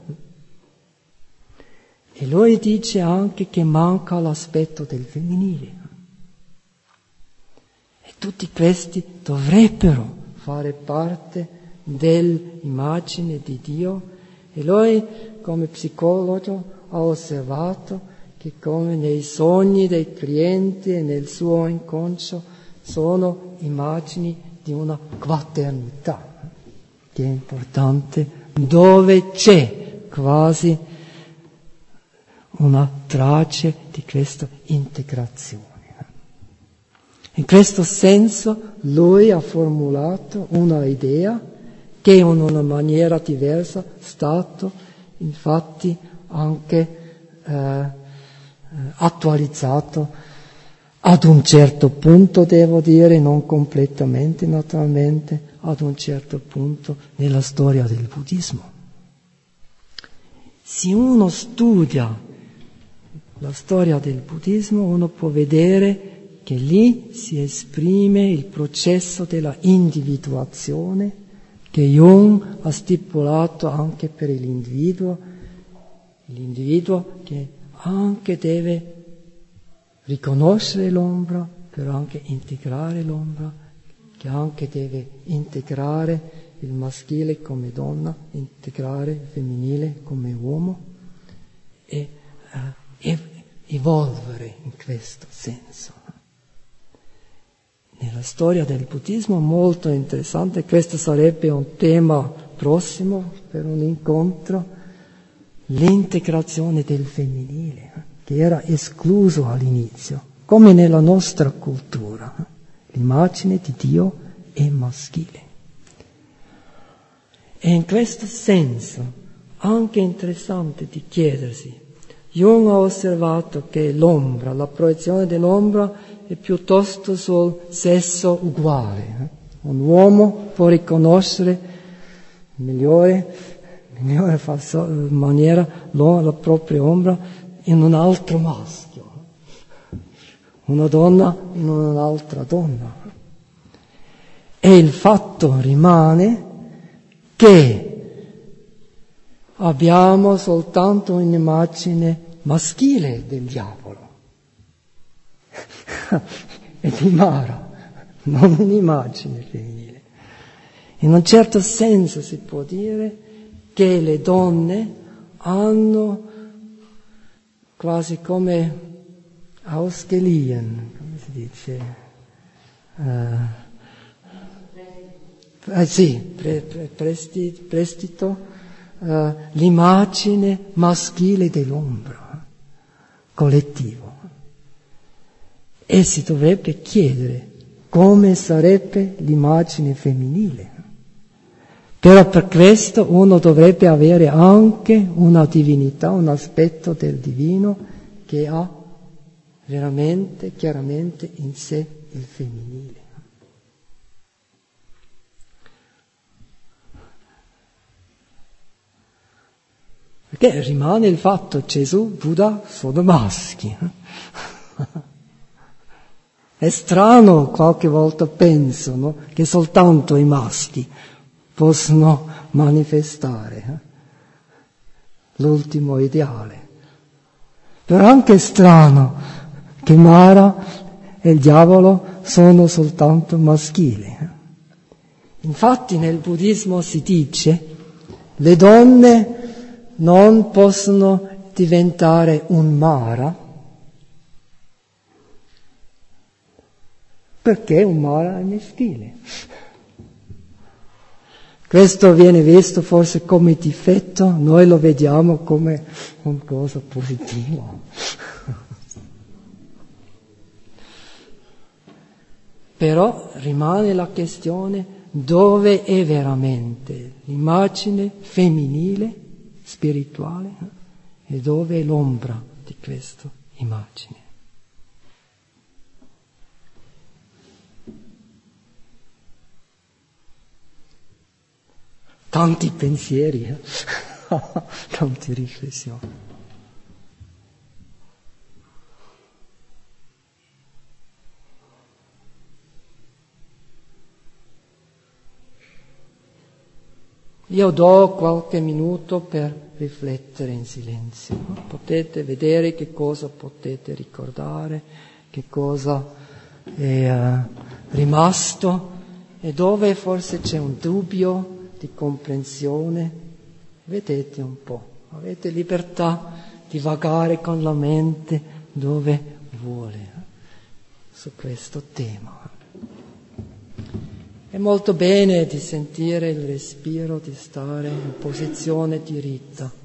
E lui dice anche che manca l'aspetto del femminile. E tutti questi dovrebbero fare parte dell'immagine di Dio. E lui, come psicologo, ha osservato che come nei sogni dei clienti e nel suo inconscio sono immagini di una quaternità, che è importante, dove c'è quasi una traccia di questa integrazione. In questo senso lui ha formulato una idea che in una maniera diversa è stato infatti anche eh, attualizzato ad un certo punto, devo dire, non completamente naturalmente, ad un certo punto nella storia del buddismo. Se uno studia la storia del buddismo, uno può vedere che lì si esprime il processo della individuazione che Jung ha stipulato anche per l'individuo, l'individuo che anche deve riconoscere l'ombra, però anche integrare l'ombra, che anche deve integrare il maschile come donna, integrare il femminile come uomo e, uh, e evolvere in questo senso. Nella storia del buddismo molto interessante, questo sarebbe un tema prossimo per un incontro, l'integrazione del femminile, che era escluso all'inizio, come nella nostra cultura. L'immagine di Dio è maschile. E in questo senso, anche interessante di chiedersi, Jung ha osservato che l'ombra, la proiezione dell'ombra è piuttosto sul sesso uguale. Eh? Un uomo può riconoscere in migliore, migliore faso, maniera la propria ombra in un altro maschio, una donna in un'altra donna. E il fatto rimane che abbiamo soltanto un'immagine maschile del diavolo e di Mara, non un'immagine femminile. In un certo senso si può dire che le donne hanno quasi come Ausgeliehen, come si dice? Uh, eh, sì, pre, pre, prestito, prestito uh, l'immagine maschile dell'ombra, collettivo. E si dovrebbe chiedere come sarebbe l'immagine femminile. Però per questo uno dovrebbe avere anche una divinità, un aspetto del divino che ha veramente, chiaramente in sé il femminile. Perché rimane il fatto Gesù, Buddha sono maschi. È strano, qualche volta penso, no? Che soltanto i maschi possono manifestare eh? l'ultimo ideale. Però anche è strano che Mara e il diavolo sono soltanto maschili. Infatti nel buddismo si dice le donne non possono diventare un Mara perché un Mara è maschile. Questo viene visto forse come difetto, noi lo vediamo come una cosa positiva. Però rimane la questione dove è veramente l'immagine femminile, spirituale, e dove è l'ombra di questa immagine. Tanti pensieri, eh? Tante riflessioni. Io do qualche minuto per riflettere in silenzio. Potete vedere che cosa potete ricordare, che cosa è uh, rimasto e dove forse c'è un dubbio di comprensione. Vedete un po', avete libertà di vagare con la mente dove vuole eh, su questo tema. È molto bene di sentire il respiro, di stare in posizione diritta.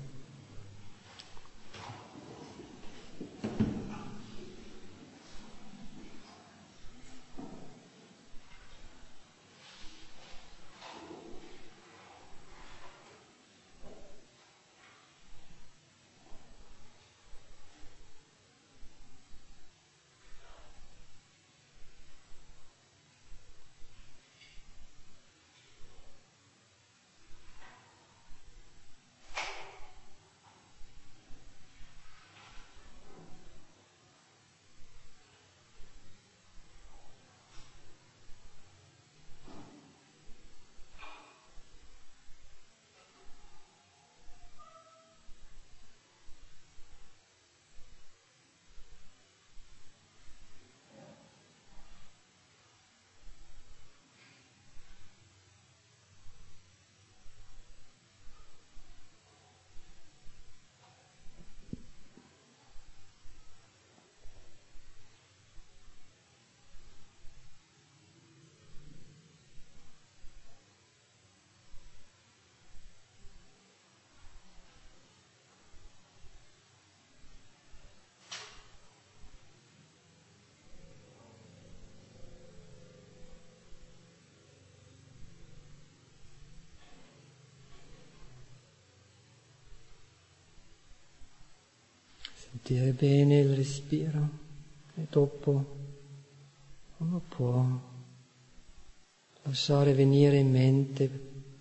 sentire bene il respiro e dopo uno può lasciare venire in mente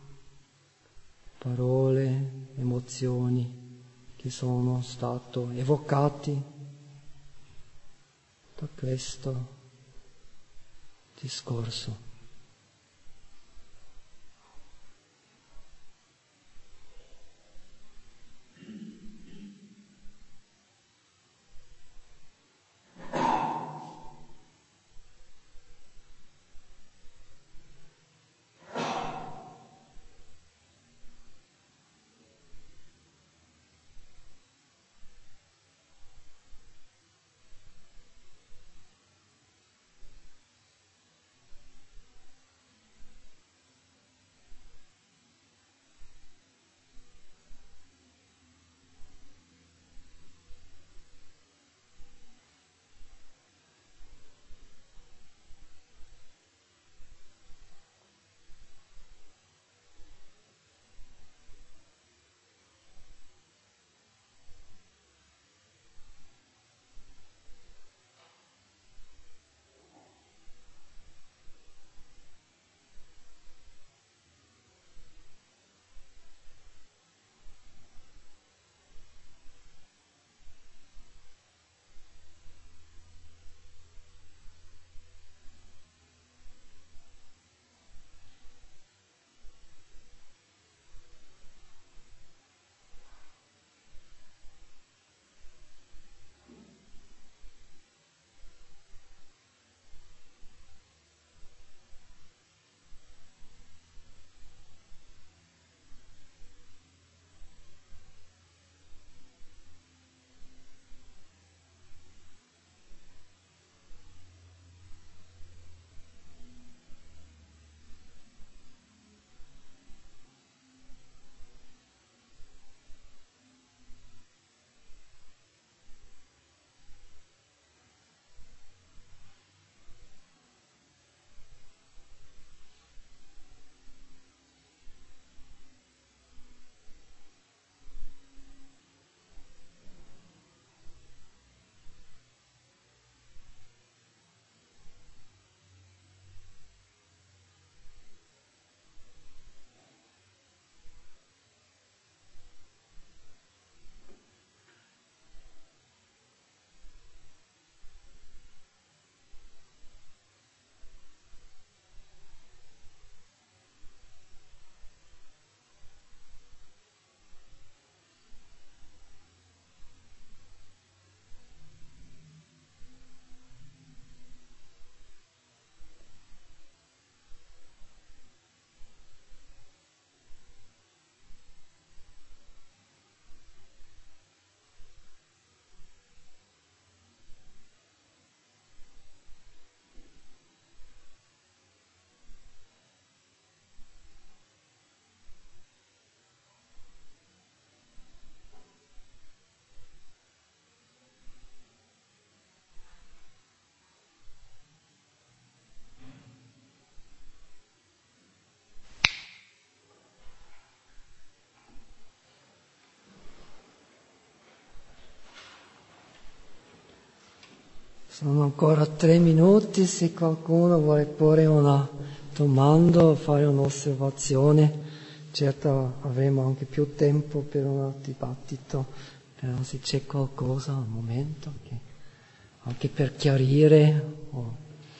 parole, emozioni che sono stati evocati da questo discorso. Sono ancora tre minuti, se qualcuno vuole porre una domanda o fare un'osservazione. Certo avremo anche più tempo per un dibattito, però se c'è qualcosa al momento, che, anche per chiarire, o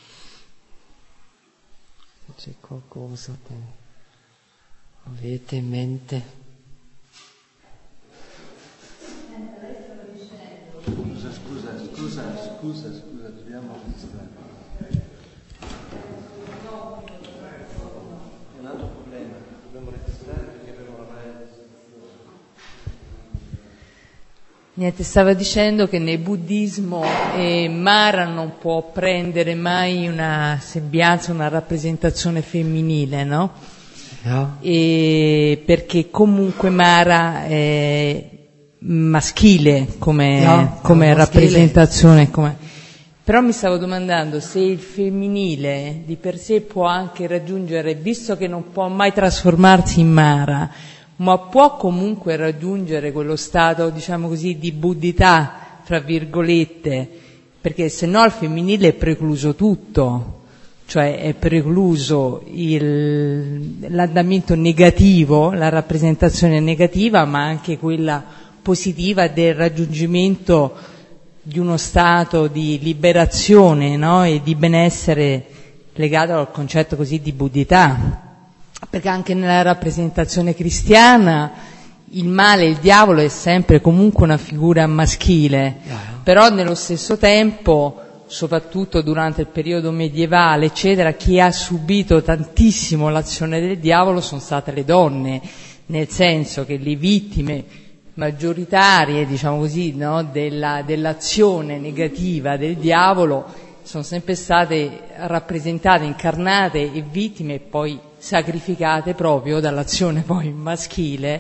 se c'è qualcosa che avete in mente. Scusa, scusa, scusa, scusa, scusa, dobbiamo registrare. È un altro problema, dobbiamo registrare perché abbiamo la Niente, stava dicendo che nel buddismo eh, Mara non può prendere mai una sembianza, una rappresentazione femminile, no? Yeah. E perché comunque Mara è maschile come, no, come no, rappresentazione, come... però mi stavo domandando se il femminile di per sé può anche raggiungere, visto che non può mai trasformarsi in Mara, ma può comunque raggiungere quello stato, diciamo così, di buddhità fra virgolette, perché se no al femminile è precluso tutto, cioè è precluso il, l'andamento negativo, la rappresentazione negativa, ma anche quella positiva del raggiungimento di uno stato di liberazione, no? E di benessere legato al concetto così di buddhità. Perché anche nella rappresentazione cristiana il male, il diavolo è sempre comunque una figura maschile, però nello stesso tempo, soprattutto durante il periodo medievale, eccetera, chi ha subito tantissimo l'azione del diavolo sono state le donne, nel senso che le vittime maggioritarie, diciamo così, no, della, dell'azione negativa del diavolo sono sempre state rappresentate, incarnate e vittime e poi sacrificate proprio dall'azione poi maschile.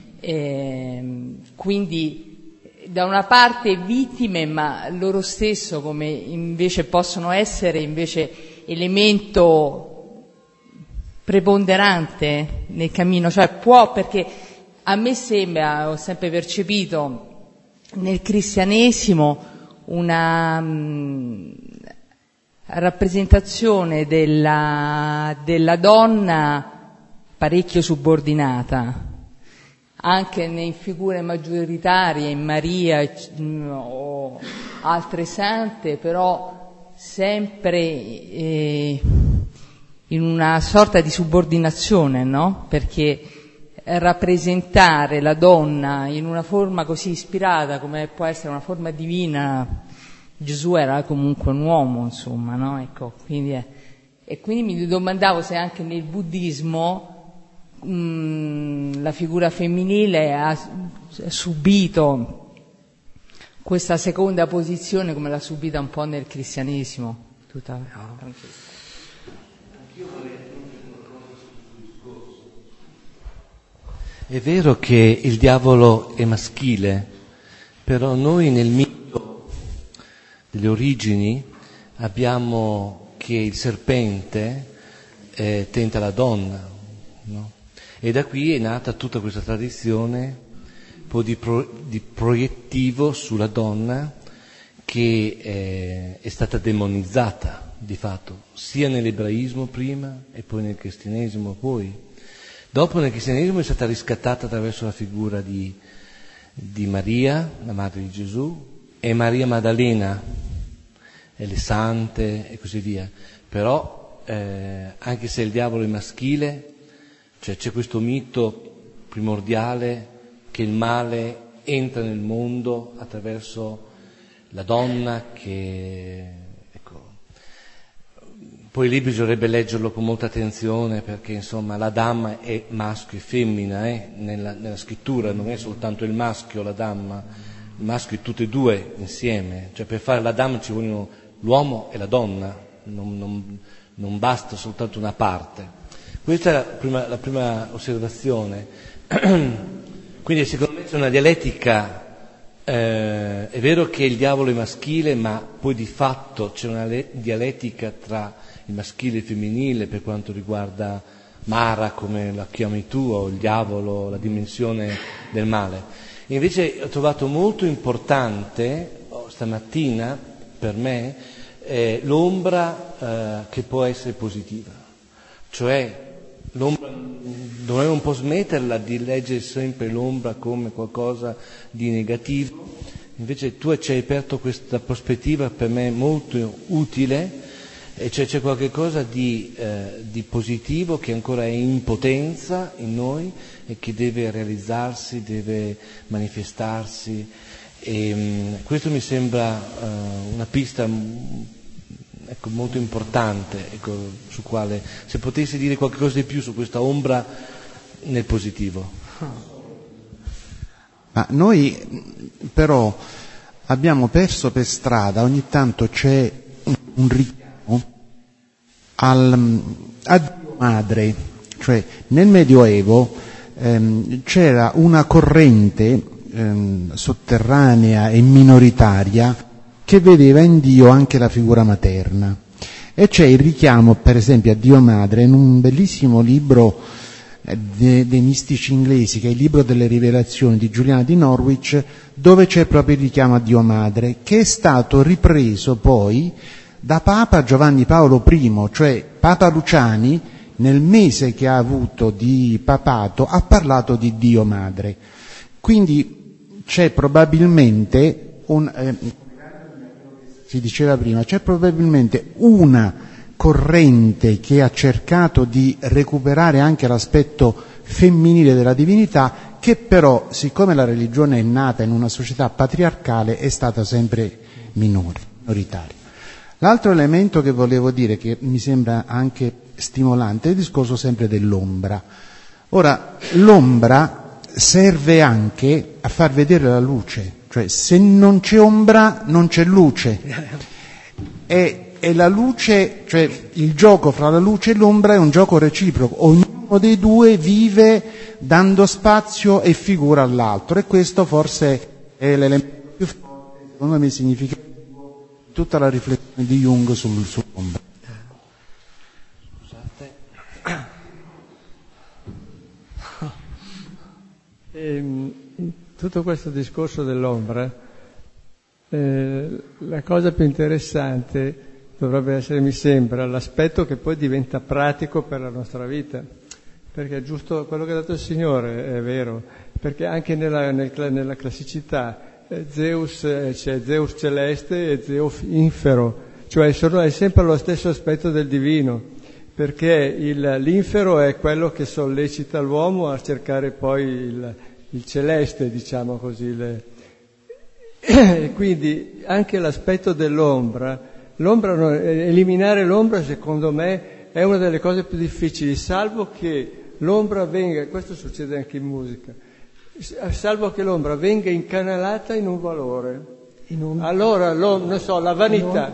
E quindi da una parte vittime, ma loro stesso come invece possono essere invece elemento preponderante nel cammino, cioè può, perché a me sembra, ho sempre percepito nel cristianesimo una mh, rappresentazione della, della donna parecchio subordinata, anche in figure maggioritarie, in Maria o altre sante, però sempre eh, in una sorta di subordinazione, no? Perché rappresentare la donna in una forma così ispirata come può essere una forma divina, Gesù era comunque un uomo, insomma, no? Ecco, quindi è, e quindi mi domandavo se anche nel buddismo mh, la figura femminile ha subito questa seconda posizione come l'ha subita un po' nel cristianesimo. Tutta no. Anch'io vorrei aggiungere qualcosa sul discorso. È vero che il diavolo è maschile, però noi nel mito delle origini abbiamo che il serpente eh, tenta la donna, no? E da qui è nata tutta questa tradizione un po' di, pro, di proiettivo sulla donna che eh, è stata demonizzata di fatto, sia nell'ebraismo prima e poi nel cristianesimo poi. Dopo nel cristianesimo è stata riscattata attraverso la figura di, di Maria, la madre di Gesù, e Maria Maddalena, e le sante e così via. Però eh, anche se il diavolo è maschile, cioè c'è questo mito primordiale che il male entra nel mondo attraverso la donna che... Ecco. Poi lì bisognerebbe leggerlo con molta attenzione perché insomma l'Adam è maschio e femmina, eh? nella, nella scrittura non è soltanto il maschio la Dhamma, il maschio è tutte e due insieme, cioè per fare l'Adam ci vogliono l'uomo e la donna, non, non, non basta soltanto una parte. Questa è la prima, la prima osservazione. Quindi secondo me c'è una dialettica, eh, è vero che il diavolo è maschile, ma poi di fatto c'è una le- dialettica tra il maschile e il femminile per quanto riguarda Mara, come la chiami tu, o il diavolo, la dimensione del male. Invece ho trovato molto importante oh, stamattina per me eh, l'ombra eh, che può essere positiva, cioè l'ombra, dovremmo un po' smetterla di leggere sempre l'ombra come qualcosa di negativo, invece tu ci hai aperto questa prospettiva per me molto utile, e cioè c'è qualche cosa di, eh, di positivo che ancora è in potenza in noi e che deve realizzarsi, deve manifestarsi. E, um, questo mi sembra uh, una pista um, ecco, molto importante, ecco, su quale se potessi dire qualcosa di più su questa ombra nel positivo. Ma noi però abbiamo perso per strada, ogni tanto c'è un, un richiamo al, a Dio Madre, cioè nel Medioevo ehm, c'era una corrente sotterranea e minoritaria che vedeva in Dio anche la figura materna, e c'è il richiamo per esempio a Dio Madre in un bellissimo libro de, dei mistici inglesi, che è il libro delle rivelazioni di Giuliano di Norwich, dove c'è proprio il richiamo a Dio Madre, che è stato ripreso poi da Papa Giovanni Paolo I, cioè Papa Luciani, nel mese che ha avuto di papato, ha parlato di Dio Madre. Quindi c'è probabilmente un, eh, si diceva prima, c'è probabilmente una corrente che ha cercato di recuperare anche l'aspetto femminile della divinità, che però, siccome la religione è nata in una società patriarcale, è stata sempre minore, minoritaria. L'altro elemento che volevo dire, che mi sembra anche stimolante, è il discorso sempre dell'ombra. Ora, l'ombra serve anche a far vedere la luce, cioè se non c'è ombra non c'è luce. E, e la luce, cioè il gioco fra la luce e l'ombra è un gioco reciproco, ognuno dei due vive dando spazio e figura all'altro, e questo forse è l'elemento più forte, secondo me significativo, tutta la riflessione di Jung sul, sull'ombra. Scusate. E, tutto questo discorso dell'ombra, eh, la cosa più interessante dovrebbe essere, mi sembra, l'aspetto che poi diventa pratico per la nostra vita, perché è giusto quello che ha detto il Signore, è vero, perché anche nella, nel, nella classicità Zeus, c'è Zeus celeste e Zeus infero, cioè sono, è sempre lo stesso aspetto del divino, perché il, l'infero è quello che sollecita l'uomo a cercare poi il, il celeste, diciamo così. Le... E quindi anche l'aspetto dell'ombra, l'ombra, eliminare l'ombra secondo me è una delle cose più difficili, salvo che l'ombra venga, questo succede anche in musica, salvo che l'ombra venga incanalata in un valore. In un... Allora, non so, la vanità,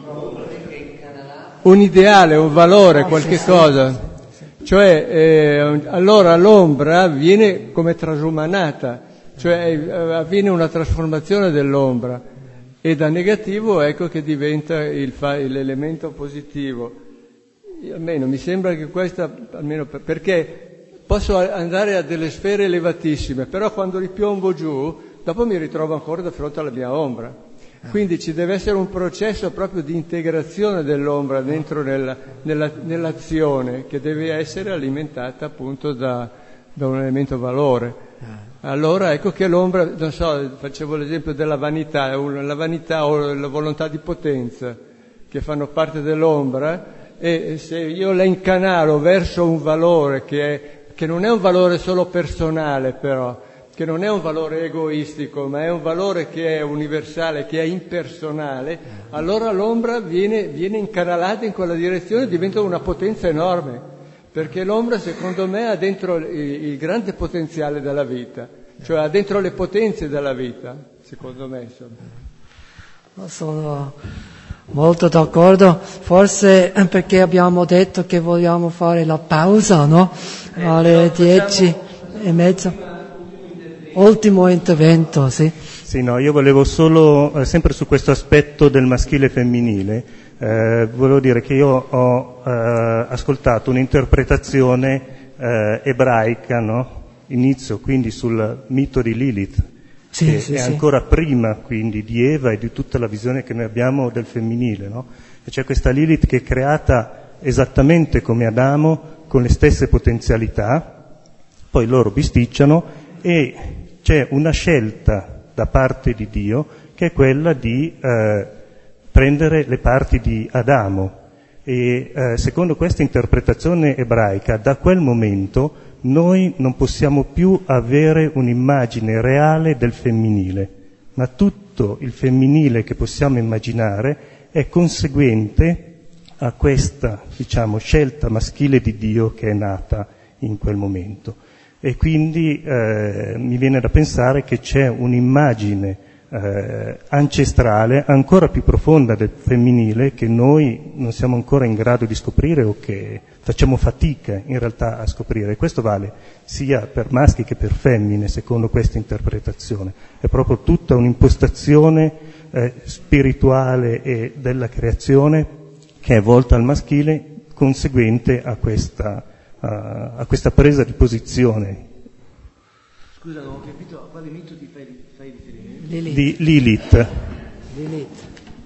un ideale, un valore, ah, qualche sì, cosa. Sì, sì. Cioè, eh, allora l'ombra viene come trasumanata, cioè eh, avviene una trasformazione dell'ombra, e da negativo ecco che diventa il fa- l'elemento positivo. Io, almeno mi sembra che questa, almeno per, perché posso andare a delle sfere elevatissime, però quando ripiombo giù, dopo mi ritrovo ancora di fronte alla mia ombra. Quindi ci deve essere un processo proprio di integrazione dell'ombra dentro nella, nella, nell'azione, che deve essere alimentata appunto da, da un elemento valore. Allora ecco che l'ombra, non so, facevo l'esempio della vanità, la vanità o la volontà di potenza che fanno parte dell'ombra, e se io la incanalo verso un valore che è che non è un valore solo personale, però, che non è un valore egoistico, ma è un valore che è universale, che è impersonale, allora l'ombra viene, viene incanalata in quella direzione e diventa una potenza enorme, perché l'ombra, secondo me, ha dentro il, il grande potenziale della vita, cioè ha dentro le potenze della vita, secondo me, insomma. Sono molto d'accordo, forse perché abbiamo detto che vogliamo fare la pausa, no? Alle dieci e mezza. Ultimo intervento, sì. Sì, no, io volevo solo, eh, sempre su questo aspetto del maschile e femminile, eh, volevo dire che io ho eh, ascoltato un'interpretazione eh, ebraica, no? Inizio quindi sul mito di Lilith, sì, che sì, è sì. ancora prima quindi di Eva e di tutta la visione che noi abbiamo del femminile, no? E c'è questa Lilith che è creata esattamente come Adamo, con le stesse potenzialità, poi loro bisticciano e c'è una scelta da parte di Dio che è quella di eh, prendere le parti di Adamo, e eh, secondo questa interpretazione ebraica da quel momento noi non possiamo più avere un'immagine reale del femminile, ma tutto il femminile che possiamo immaginare è conseguente a questa, diciamo, scelta maschile di Dio che è nata in quel momento. E quindi eh, mi viene da pensare che c'è un'immagine eh, ancestrale ancora più profonda del femminile che noi non siamo ancora in grado di scoprire, o che facciamo fatica in realtà a scoprire. E questo vale sia per maschi che per femmine, secondo questa interpretazione. È proprio tutta un'impostazione eh, spirituale e della creazione che è volta al maschile, conseguente a questa, a, a questa presa di posizione. Scusa, non ho capito a quale mito ti fai, fai riferimento? Lilith. Di Lilith. Lilith.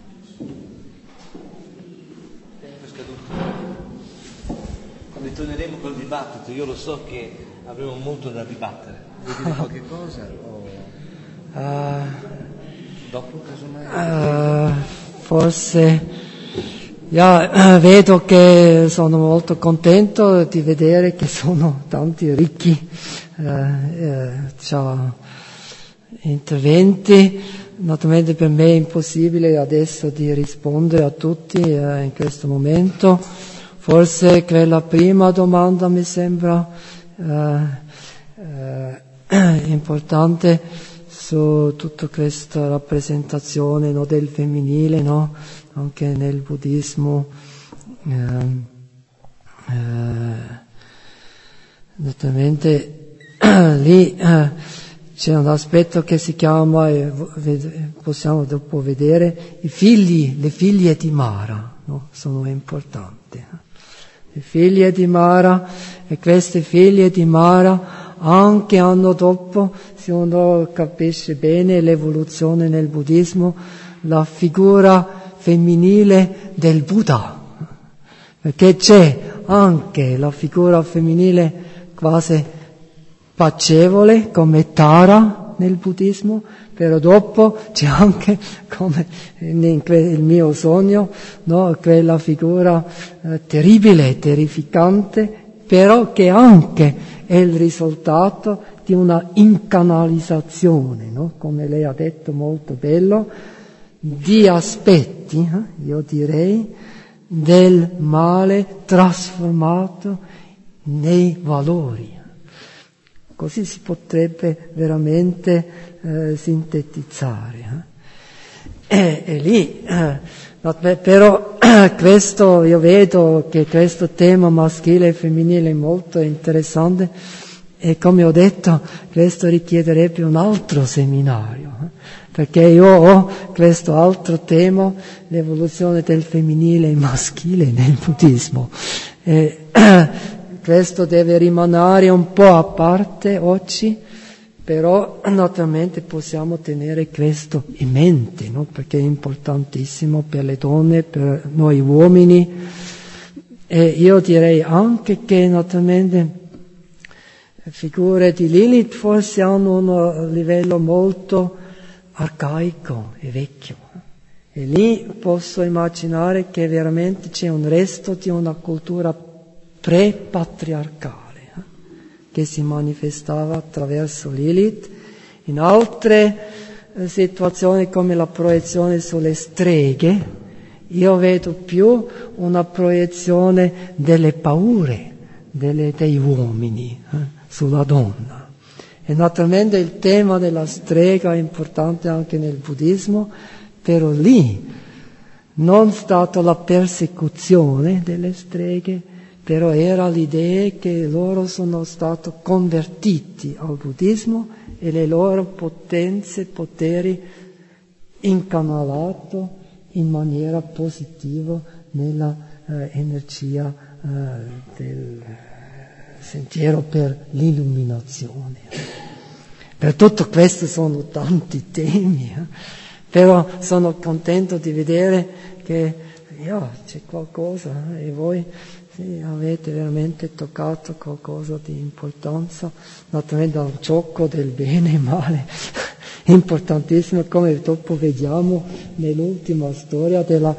Quando torneremo col dibattito, io lo so che avremo molto da dibattere. Vuoi dire qualche cosa? O... Uh, Dopo, casomai? uh, forse ja, uh, vedo che sono molto contento di vedere che sono tanti ricchi uh, uh, cioè, interventi. Naturalmente per me è impossibile adesso di rispondere a tutti uh, in questo momento. Forse quella prima domanda mi sembra uh, uh, importante, su tutta questa rappresentazione, no, del femminile, no? Anche nel buddismo. Eh, eh, naturalmente lì eh, c'è un aspetto che si chiama, eh, possiamo dopo vedere, i figli, le figlie di Mara, no? Sono importanti. Le figlie di Mara, e queste figlie di Mara anche anno dopo, se uno capisce bene l'evoluzione nel buddismo, la figura femminile del Buddha, perché c'è anche la figura femminile quasi pacevole come Tara nel buddismo, però dopo c'è anche, come in il mio sogno, no, quella figura eh, terribile, terrificante, però che anche è il risultato di una incanalizzazione, no? Come lei ha detto molto bello, di aspetti, eh, io direi, del male trasformato nei valori. Così si potrebbe veramente eh, sintetizzare. Eh. E, e lì, eh, però questo, io vedo che questo tema maschile e femminile è molto interessante e come ho detto questo richiederebbe un altro seminario, eh? Perché io ho questo altro tema, l'evoluzione del femminile e maschile nel buddismo. E, questo deve rimanere un po' a parte oggi, però naturalmente possiamo tenere questo in mente, no? Perché è importantissimo per le donne, per noi uomini. E io direi anche che naturalmente figure di Lilith forse hanno un livello molto arcaico e vecchio. E lì posso immaginare che veramente c'è un resto di una cultura pre-patriarcale che si manifestava attraverso Lilith. In altre eh, situazioni come la proiezione sulle streghe, io vedo più una proiezione delle paure delle, degli uomini eh, sulla donna. E naturalmente il tema della strega è importante anche nel buddismo, però lì non è stata la persecuzione delle streghe, però era l'idea che loro sono stati convertiti al buddismo e le loro potenze, poteri incanalati in maniera positiva nella eh, energia eh, del sentiero per l'illuminazione. Per tutto questo sono tanti temi, eh? Però sono contento di vedere che yeah, c'è qualcosa eh? E voi sì, avete veramente toccato qualcosa di importanza, naturalmente un gioco del bene e male, importantissimo, come dopo vediamo nell'ultima storia della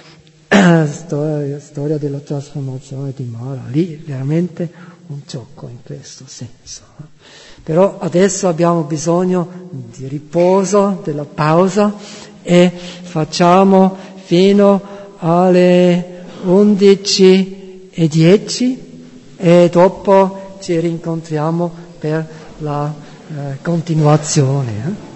storia, storia della trasformazione di Mara, lì veramente un gioco in questo senso. Però adesso abbiamo bisogno di riposo, della pausa e facciamo fino alle undici e dieci e dopo ci rincontriamo per la eh, continuazione. Eh?